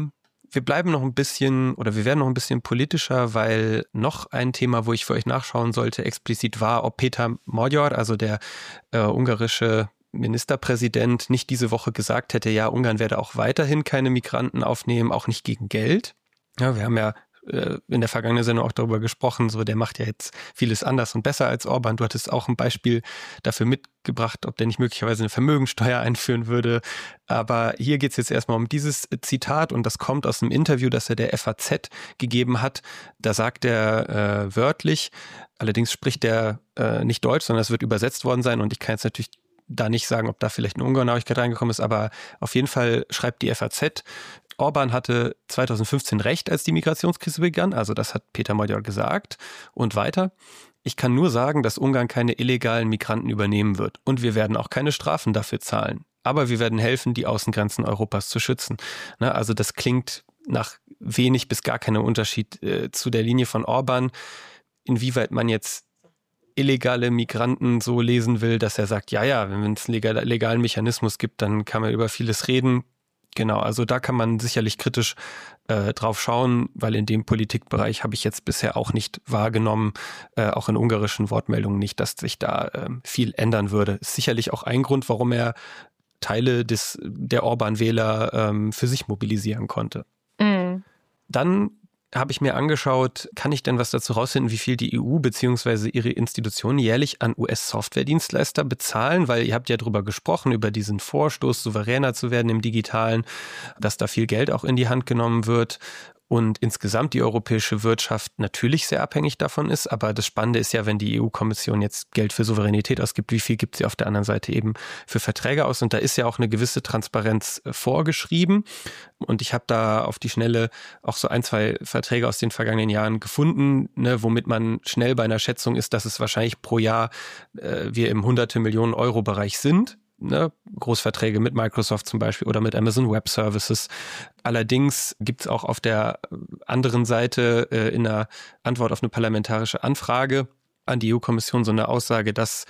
Wir bleiben noch ein bisschen oder wir werden noch ein bisschen politischer, weil noch ein Thema, wo ich für euch nachschauen sollte, explizit war, ob Péter Magyar, also der ungarische Ministerpräsident, nicht diese Woche gesagt hätte, ja, Ungarn werde auch weiterhin keine Migranten aufnehmen, auch nicht gegen Geld. Ja, wir haben ja in der vergangenen Sendung auch darüber gesprochen, so der macht ja jetzt vieles anders und besser als Orban. Du hattest auch ein Beispiel dafür mitgebracht, ob der nicht möglicherweise eine Vermögensteuer einführen würde. Aber hier geht es jetzt erstmal um dieses Zitat und das kommt aus einem Interview, das er der FAZ gegeben hat. Da sagt er wörtlich, allerdings spricht er nicht Deutsch, sondern es wird übersetzt worden sein und ich kann jetzt natürlich da nicht sagen, ob da vielleicht eine Ungenauigkeit reingekommen ist, aber auf jeden Fall schreibt die FAZ, Orban hatte 2015 recht, als die Migrationskrise begann, also das hat Péter Magyar gesagt. Und weiter, ich kann nur sagen, dass Ungarn keine illegalen Migranten übernehmen wird und wir werden auch keine Strafen dafür zahlen. Aber wir werden helfen, die Außengrenzen Europas zu schützen. Na, also das klingt nach wenig bis gar keinem Unterschied zu der Linie von Orban. Inwieweit man jetzt illegale Migranten so lesen will, dass er sagt, ja, wenn es einen legalen Mechanismus gibt, dann kann man über vieles reden. Genau, also da kann man sicherlich kritisch drauf schauen, weil in dem Politikbereich habe ich jetzt bisher auch nicht wahrgenommen, auch in ungarischen Wortmeldungen nicht, dass sich da viel ändern würde. Ist sicherlich auch ein Grund, warum er Teile der Orban-Wähler für sich mobilisieren konnte. Mhm. Dann habe ich mir angeschaut, kann ich denn was dazu rausfinden, wie viel die EU bzw. ihre Institutionen jährlich an US-Software-Dienstleister bezahlen? Weil ihr habt ja drüber gesprochen, über diesen Vorstoß, souveräner zu werden im Digitalen, dass da viel Geld auch in die Hand genommen wird. Und insgesamt die europäische Wirtschaft natürlich sehr abhängig davon ist. Aber das Spannende ist ja, wenn die EU-Kommission jetzt Geld für Souveränität ausgibt, wie viel gibt sie auf der anderen Seite eben für Verträge aus? Und da ist ja auch eine gewisse Transparenz vorgeschrieben. Und ich habe da auf die Schnelle auch so 1-2 Verträge aus den vergangenen Jahren gefunden, ne, womit man schnell bei einer Schätzung ist, dass es wahrscheinlich pro Jahr wir im hunderte Millionen Euro Bereich sind. Ne, Großverträge mit Microsoft zum Beispiel oder mit Amazon Web Services. Allerdings gibt es auch auf der anderen Seite in der Antwort auf eine parlamentarische Anfrage an die EU-Kommission so eine Aussage, dass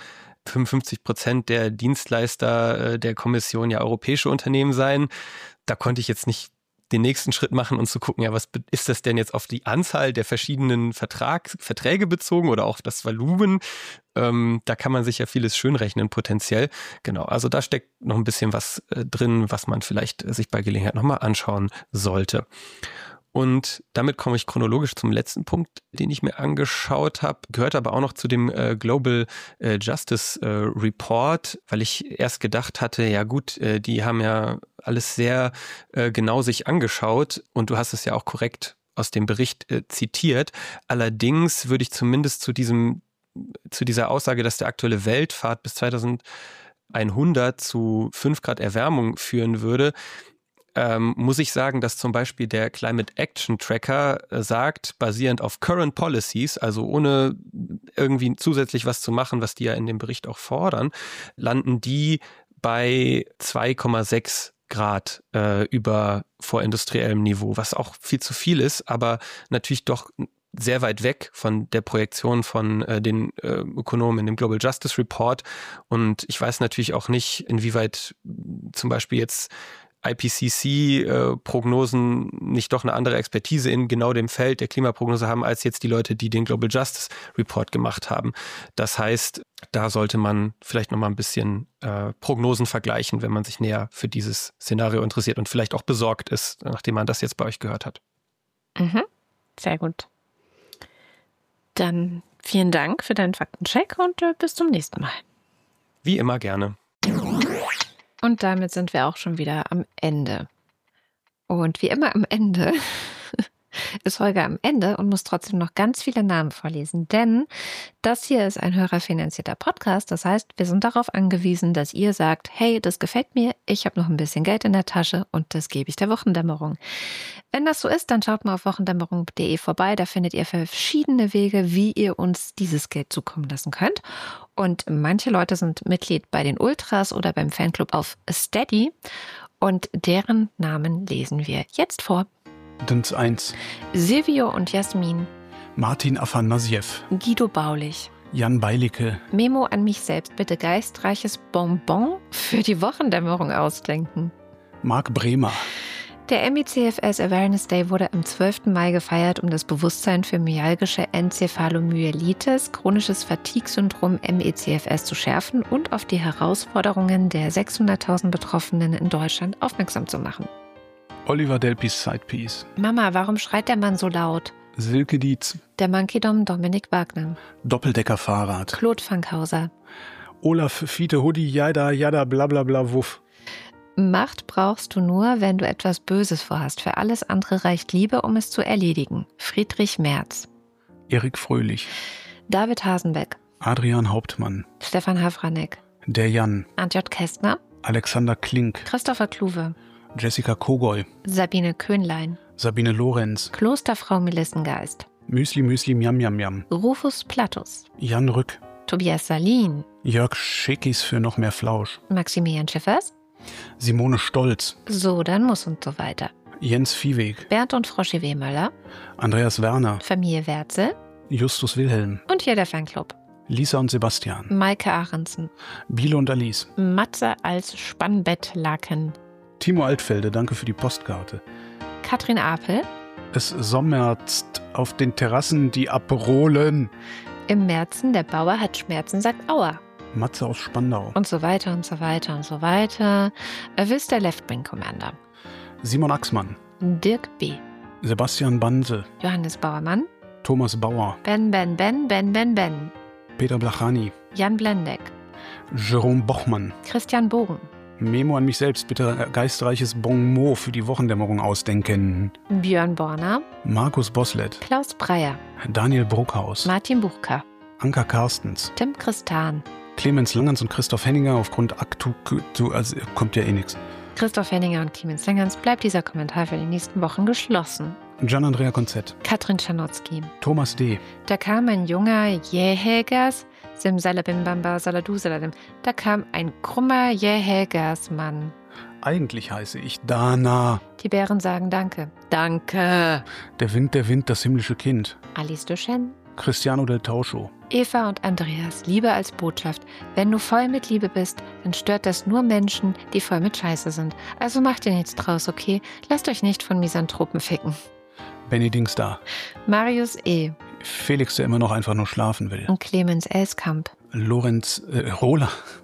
55% der Dienstleister der Kommission ja europäische Unternehmen seien. Da konnte ich jetzt nicht den nächsten Schritt machen und zu gucken, ja, was ist das denn jetzt auf die Anzahl der verschiedenen Verträge bezogen oder auch das Volumen? Da kann man sich ja vieles schönrechnen potenziell. Genau, also da steckt noch ein bisschen was drin, was man vielleicht sich bei Gelegenheit nochmal anschauen sollte. Und damit komme ich chronologisch zum letzten Punkt, den ich mir angeschaut habe. Gehört aber auch noch zu dem Global Justice Report, weil ich erst gedacht hatte, ja gut, die haben ja alles sehr genau sich angeschaut und du hast es ja auch korrekt aus dem Bericht zitiert. Allerdings würde ich zumindest zu dieser Aussage, dass der aktuelle Weltpfad bis 2100 zu 5 Grad Erwärmung führen würde, muss ich sagen, dass zum Beispiel der Climate Action Tracker sagt, basierend auf Current Policies, also ohne irgendwie zusätzlich was zu machen, was die ja in dem Bericht auch fordern, landen die bei 2,6 Grad über vorindustriellem Niveau, was auch viel zu viel ist, aber natürlich doch sehr weit weg von der Projektion von den Ökonomen in dem Global Justice Report. Und ich weiß natürlich auch nicht, inwieweit zum Beispiel jetzt IPCC-Prognosen nicht doch eine andere Expertise in genau dem Feld der Klimaprognose haben, als jetzt die Leute, die den Global Justice Report gemacht haben. Das heißt, da sollte man vielleicht nochmal ein bisschen Prognosen vergleichen, wenn man sich näher für dieses Szenario interessiert und vielleicht auch besorgt ist, nachdem man das jetzt bei euch gehört hat. Mhm. Sehr gut. Dann vielen Dank für deinen Faktencheck und bis zum nächsten Mal. Wie immer gerne. Und damit sind wir auch schon wieder am Ende. Und wie immer am Ende ist Holger am Ende und muss trotzdem noch ganz viele Namen vorlesen. Denn das hier ist ein hörerfinanzierter Podcast. Das heißt, wir sind darauf angewiesen, dass ihr sagt, hey, das gefällt mir, ich habe noch ein bisschen Geld in der Tasche und das gebe ich der Wochendämmerung. Wenn das so ist, dann schaut mal auf wochendämmerung.de vorbei. Da findet ihr verschiedene Wege, wie ihr uns dieses Geld zukommen lassen könnt. Und manche Leute sind Mitglied bei den Ultras oder beim Fanclub auf Steady. Und deren Namen lesen wir jetzt vor. Dins 1. Silvio und Jasmin. Martin Afanasiev. Guido Baulich. Jan Beilicke. Memo an mich selbst. Bitte geistreiches Bonbon für die Wochendämmerung ausdenken. Marc Bremer. Der ME/CFS Awareness Day wurde am 12. Mai gefeiert, um das Bewusstsein für myalgische Enzephalomyelitis, chronisches Fatigue-Syndrom ME/CFS zu schärfen und auf die Herausforderungen der 600.000 Betroffenen in Deutschland aufmerksam zu machen. Oliver Delpis Sidepiece. Mama, warum schreit der Mann so laut? Silke Dietz. Der Monkey-Dom Dominik Wagner. Doppeldeckerfahrrad. Claude Fankhauser. Olaf Fiete Hudi Jada Jada Blablabla Wuff. Macht brauchst du nur, wenn du etwas Böses vorhast. Für alles andere reicht Liebe, um es zu erledigen. Friedrich Merz. Erik Fröhlich. David Hasenbeck. Adrian Hauptmann. Stefan Havranek. Der Jan. Arndt J. Kästner. Alexander Klink. Christopher Kluwe. Jessica Kogoy. Sabine Köhnlein. Sabine Lorenz. Klosterfrau Melissengeist. Müsli Müsli Miam Miam Miam. Rufus Plattus. Jan Rück. Tobias Salin. Jörg Schickis für noch mehr Flausch. Maximilian Schiffers. Simone Stolz. So, dann muss und so weiter. Jens Viehweg. Bernd und Froschi Wehmöller. Andreas Werner. Familie Werzel. Justus Wilhelm. Und hier der Fanclub. Lisa und Sebastian. Maike Ahrensen. Biele und Alice. Matze als Spannbettlaken. Timo Altfelde, danke für die Postkarte. Katrin Apel. Es sommerzt auf den Terrassen die Aperolen. Im Märzen, der Bauer hat Schmerzen, sagt Aua. Matze aus Spandau. Und so weiter und so weiter und so weiter. Wiss der Left Wing Commander. Simon Axmann. Dirk B. Sebastian Banse. Johannes Bauermann. Thomas Bauer. Ben. Peter Blachani. Jan Blendeck. Jerome Bochmann. Christian Bogen. Memo an mich selbst, bitte geistreiches Bon mot für die Wochendämmerung ausdenken. Björn Borner. Markus Boslett. Klaus Breyer. Daniel Bruckhaus. Martin Buchka. Anka Carstens. Tim Christan. Clemens Langerns und Christoph Henninger aufgrund also kommt ja eh nix. Christoph Henninger und Clemens Langerns bleibt dieser Kommentar für die nächsten Wochen geschlossen. Gian-Andrea Konzett. Katrin Czarnotzki. Thomas D. Da kam ein junger Jähägers, Simsalabim-Bamba, Saladu, Saladim. Da kam ein krummer Jähägersmann. Eigentlich heiße ich Dana. Die Bären sagen Danke. Danke. Der Wind, das himmlische Kind. Alice Duchen. Cristiano del Tauscho. Eva und Andreas, Liebe als Botschaft. Wenn du voll mit Liebe bist, dann stört das nur Menschen, die voll mit Scheiße sind. Also macht ihr nichts draus, okay? Lasst euch nicht von Misanthropen ficken. Benny Dingsda. Marius E. Felix, der immer noch einfach nur schlafen will. Und Clemens Elskamp. Lorenz, Roland, was?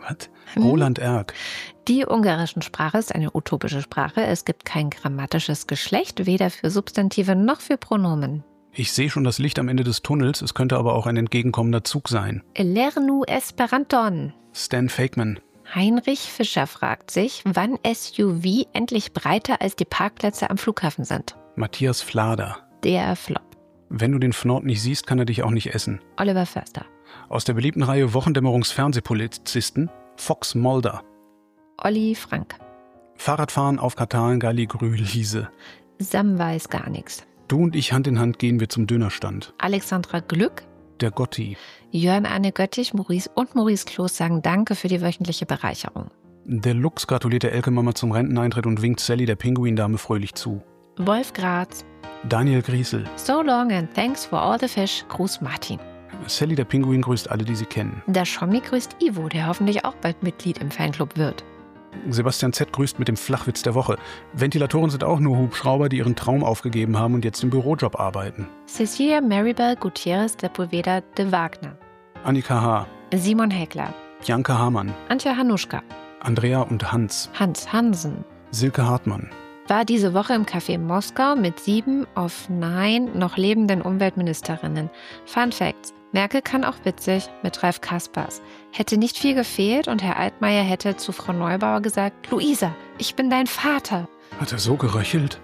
Roland Erck. Die ungarischen Sprache ist eine utopische Sprache. Es gibt kein grammatisches Geschlecht, weder für Substantive noch für Pronomen. Ich sehe schon das Licht am Ende des Tunnels, es könnte aber auch ein entgegenkommender Zug sein. Lernu Esperanton. Stan Fakeman. Heinrich Fischer fragt sich, wann SUV endlich breiter als die Parkplätze am Flughafen sind. Matthias Flader. Der Flop. Wenn du den Fnord nicht siehst, kann er dich auch nicht essen. Oliver Förster. Aus der beliebten Reihe Wochendämmerungsfernsehpolizisten Fox Mulder. Olli Frank. Fahrradfahren auf Kataren Galli Grüliese. Sam weiß gar nichts. Du und ich Hand in Hand gehen wir zum Dönerstand. Alexandra Glück. Der Gotti. Jörn Arne Göttich, Maurice und Maurice Kloß sagen Danke für die wöchentliche Bereicherung. Der Lux gratuliert der Elke-Mama zum Renteneintritt und winkt Sally, der Pinguindame, fröhlich zu. Wolf Graz. Daniel Griesel. So long and thanks for all the fish. Gruß Martin. Sally, der Pinguin, grüßt alle, die sie kennen. Der Schommi grüßt Ivo, der hoffentlich auch bald Mitglied im Fanclub wird. Sebastian Z. grüßt mit dem Flachwitz der Woche. Ventilatoren sind auch nur Hubschrauber, die ihren Traum aufgegeben haben und jetzt im Bürojob arbeiten. Cecilia Maribel Gutierrez de Poveda de Wagner. Annika H., Simon Heckler. Bianca Hamann, Antje Hanuschka. Andrea und Hans, Hans Hansen. Silke Hartmann. War diese Woche im Café Moskau mit 7 of 9 noch lebenden Umweltministerinnen. Fun Facts. Merkel kann auch witzig mit Ralf Kaspers. Hätte nicht viel gefehlt und Herr Altmaier hätte zu Frau Neubauer gesagt, Luisa, ich bin dein Vater. Hat er so geröchelt?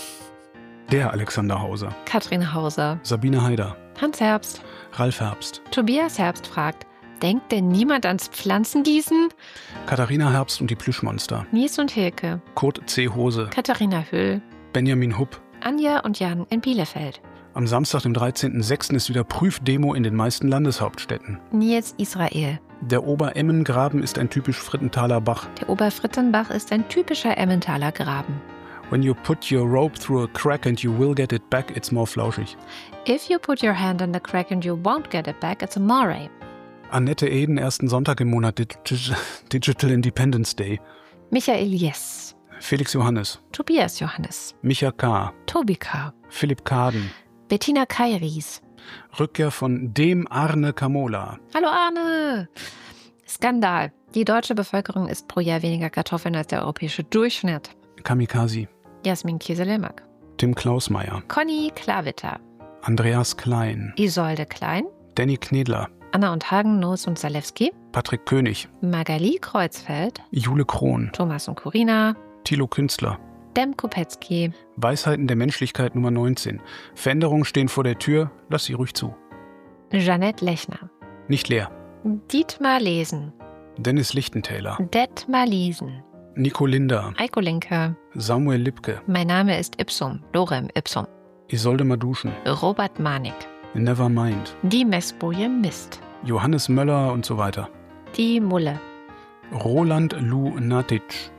Der Alexander Hauser. Katrin Hauser. Sabine Haider. Hans Herbst. Ralf Herbst. Tobias Herbst fragt, denkt denn niemand ans Pflanzengießen? Katharina Herbst und die Plüschmonster. Nies und Hilke. Kurt C. Hose. Katharina Hüll. Benjamin Hupp. Anja und Jan in Bielefeld. Am Samstag, dem 13.06. ist wieder Prüfdemo in den meisten Landeshauptstädten. Nils Israel. Der Ober-Emmengraben ist ein typisch Frittenthaler Bach. Der Oberfrittenbach ist ein typischer Emmentaler Graben. When you put your rope through a crack and you will get it back, it's more flauschig. If you put your hand in the crack and you won't get it back, it's a moray. Annette Eden, ersten Sonntag im Monat Digital Independence Day. Michael Jess. Felix Johannes. Tobias Johannes. Micha K. Tobi K. Philipp Kaden. Bettina Kairis. Rückkehr von dem Arne Kamola. Hallo Arne! Skandal. Die deutsche Bevölkerung isst pro Jahr weniger Kartoffeln als der europäische Durchschnitt. Kamikaze. Jasmin Kiesel-Lemak. Tim Klausmeier. Conny Klawitter. Andreas Klein. Isolde Klein. Danny Knedler. Anna und Hagen, Noos und Zalewski. Patrick König. Magali Kreuzfeld. Jule Krohn. Thomas und Corina. Thilo Künstler. Dem Kopetzky. Weisheiten der Menschlichkeit Nummer 19. Veränderungen stehen vor der Tür, lass sie ruhig zu. Jeanette Lechner. Nicht leer. Dietmar Lesen. Dennis Lichtentäler. Detmar Liesen. Nico Linder. Eiko Linke. Samuel Lipke. Mein Name ist Ipsum. Lorem Ipsum. Isolde Maduschen. Robert Manik. Nevermind. Die Messboje Mist. Johannes Möller und so weiter. Die Mulle. Roland Lunatic.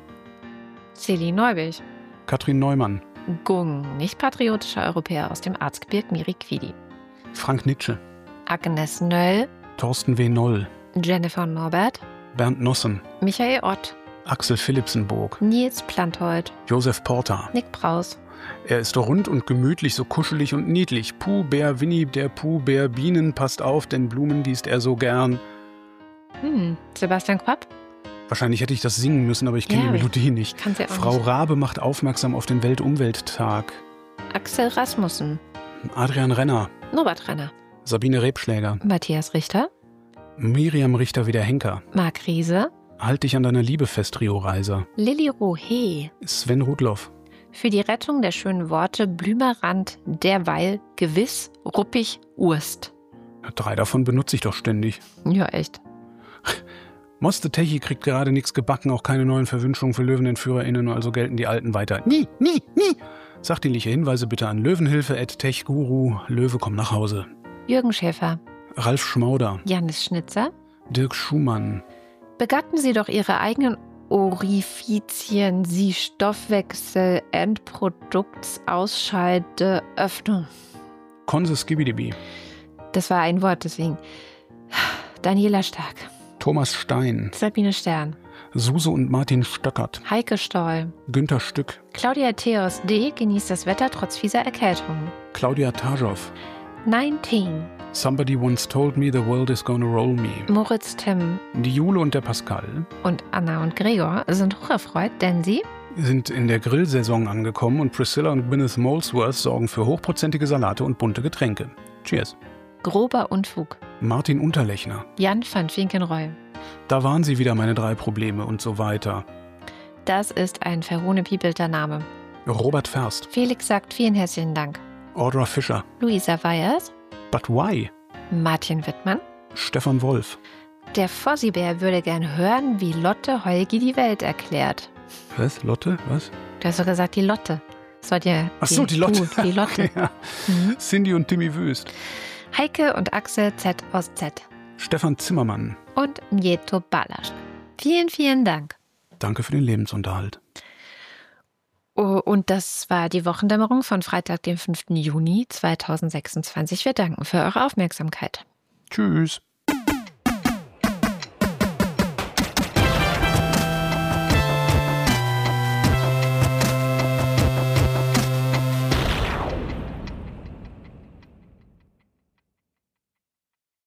Celine Neubich. Katrin Neumann. Gung, nicht patriotischer Europäer aus dem Erzgebirg Miriquidi. Frank Nitsche. Agnes Nöll. Thorsten W. Noll. Jennifer Norbert. Bernd Nossen. Michael Ott. Axel Philipsenburg. Nils Planthold. Josef Porter. Nick Braus. Er ist rund und gemütlich, so kuschelig und niedlich. Puh, Bär, Winnie, der Puh-Bär, Bienen, passt auf, denn Blumen gießt er so gern. Sebastian Quapp. Wahrscheinlich hätte ich das singen müssen, aber ich kenne die Melodie nicht. Kann's ja auch Frau nicht. Rabe macht aufmerksam auf den Weltumwelttag. Axel Rasmussen. Adrian Renner. Norbert Renner. Sabine Rebschläger. Matthias Richter. Miriam Richter wie der Henker. Marc Riese. Halt dich an deiner Liebe fest, Rio Reiser. Lilly Rohe. Sven Rudloff. Für die Rettung der schönen Worte Blümerrand, derweil, gewiss, ruppig, Urst. 3 davon benutze ich doch ständig. Ja, echt. Moste Techi kriegt gerade nichts gebacken, auch keine neuen Verwünschungen für LöwenentführerInnen, also gelten die Alten weiter. Nie, nie, nie! Sachdienliche Hinweise bitte an Löwenhilfe@techguru. Löwe, komm nach Hause. Jürgen Schäfer. Ralf Schmauder. Janis Schnitzer. Dirk Schumann. Begatten Sie doch Ihre eigenen Orifizien, Sie Stoffwechsel, Endproduktsausscheide, Öffnung. Konse Skibidibi. Das war ein Wort, deswegen. Daniela Stark. Thomas Stein. Sabine Stern. Suse und Martin Stöckert. Heike Stoll. Günther Stück. Claudia Theos D. genießt das Wetter trotz fieser Erkältung. Claudia Tajow. 19. Somebody once told me the world is gonna roll me. Moritz, Tim Die Jule und der Pascal und Anna und Gregor sind hocherfreut, denn sie sind in der Grillsaison angekommen und Priscilla und Gwyneth Molesworth sorgen für hochprozentige Salate und bunte Getränke. Cheers. grober Unfug. Martin Unterlechner. Jan van Finkenroy. Da waren sie wieder meine 3 Probleme und so weiter. Das ist ein verhohnepiepelter Name. Robert Ferst. Felix sagt vielen herzlichen Dank. Audra Fischer. Luisa Weyers. But why? Martin Wittmann. Stefan Wolf. Der Fossibär würde gern hören, wie Lotte Holgi die Welt erklärt. Was? Lotte? Was? Du hast doch gesagt, die Lotte. Das war die Lotte. Die Lotte. Ja. Cindy und Timmy Wüst. Heike und Axel Z aus Z. Stefan Zimmermann. Und Mjeto Balasch. Vielen, vielen Dank. Danke für den Lebensunterhalt. Oh, und das war die Wochendämmerung von Freitag, dem 5. Juni 2026. Wir danken für eure Aufmerksamkeit. Tschüss.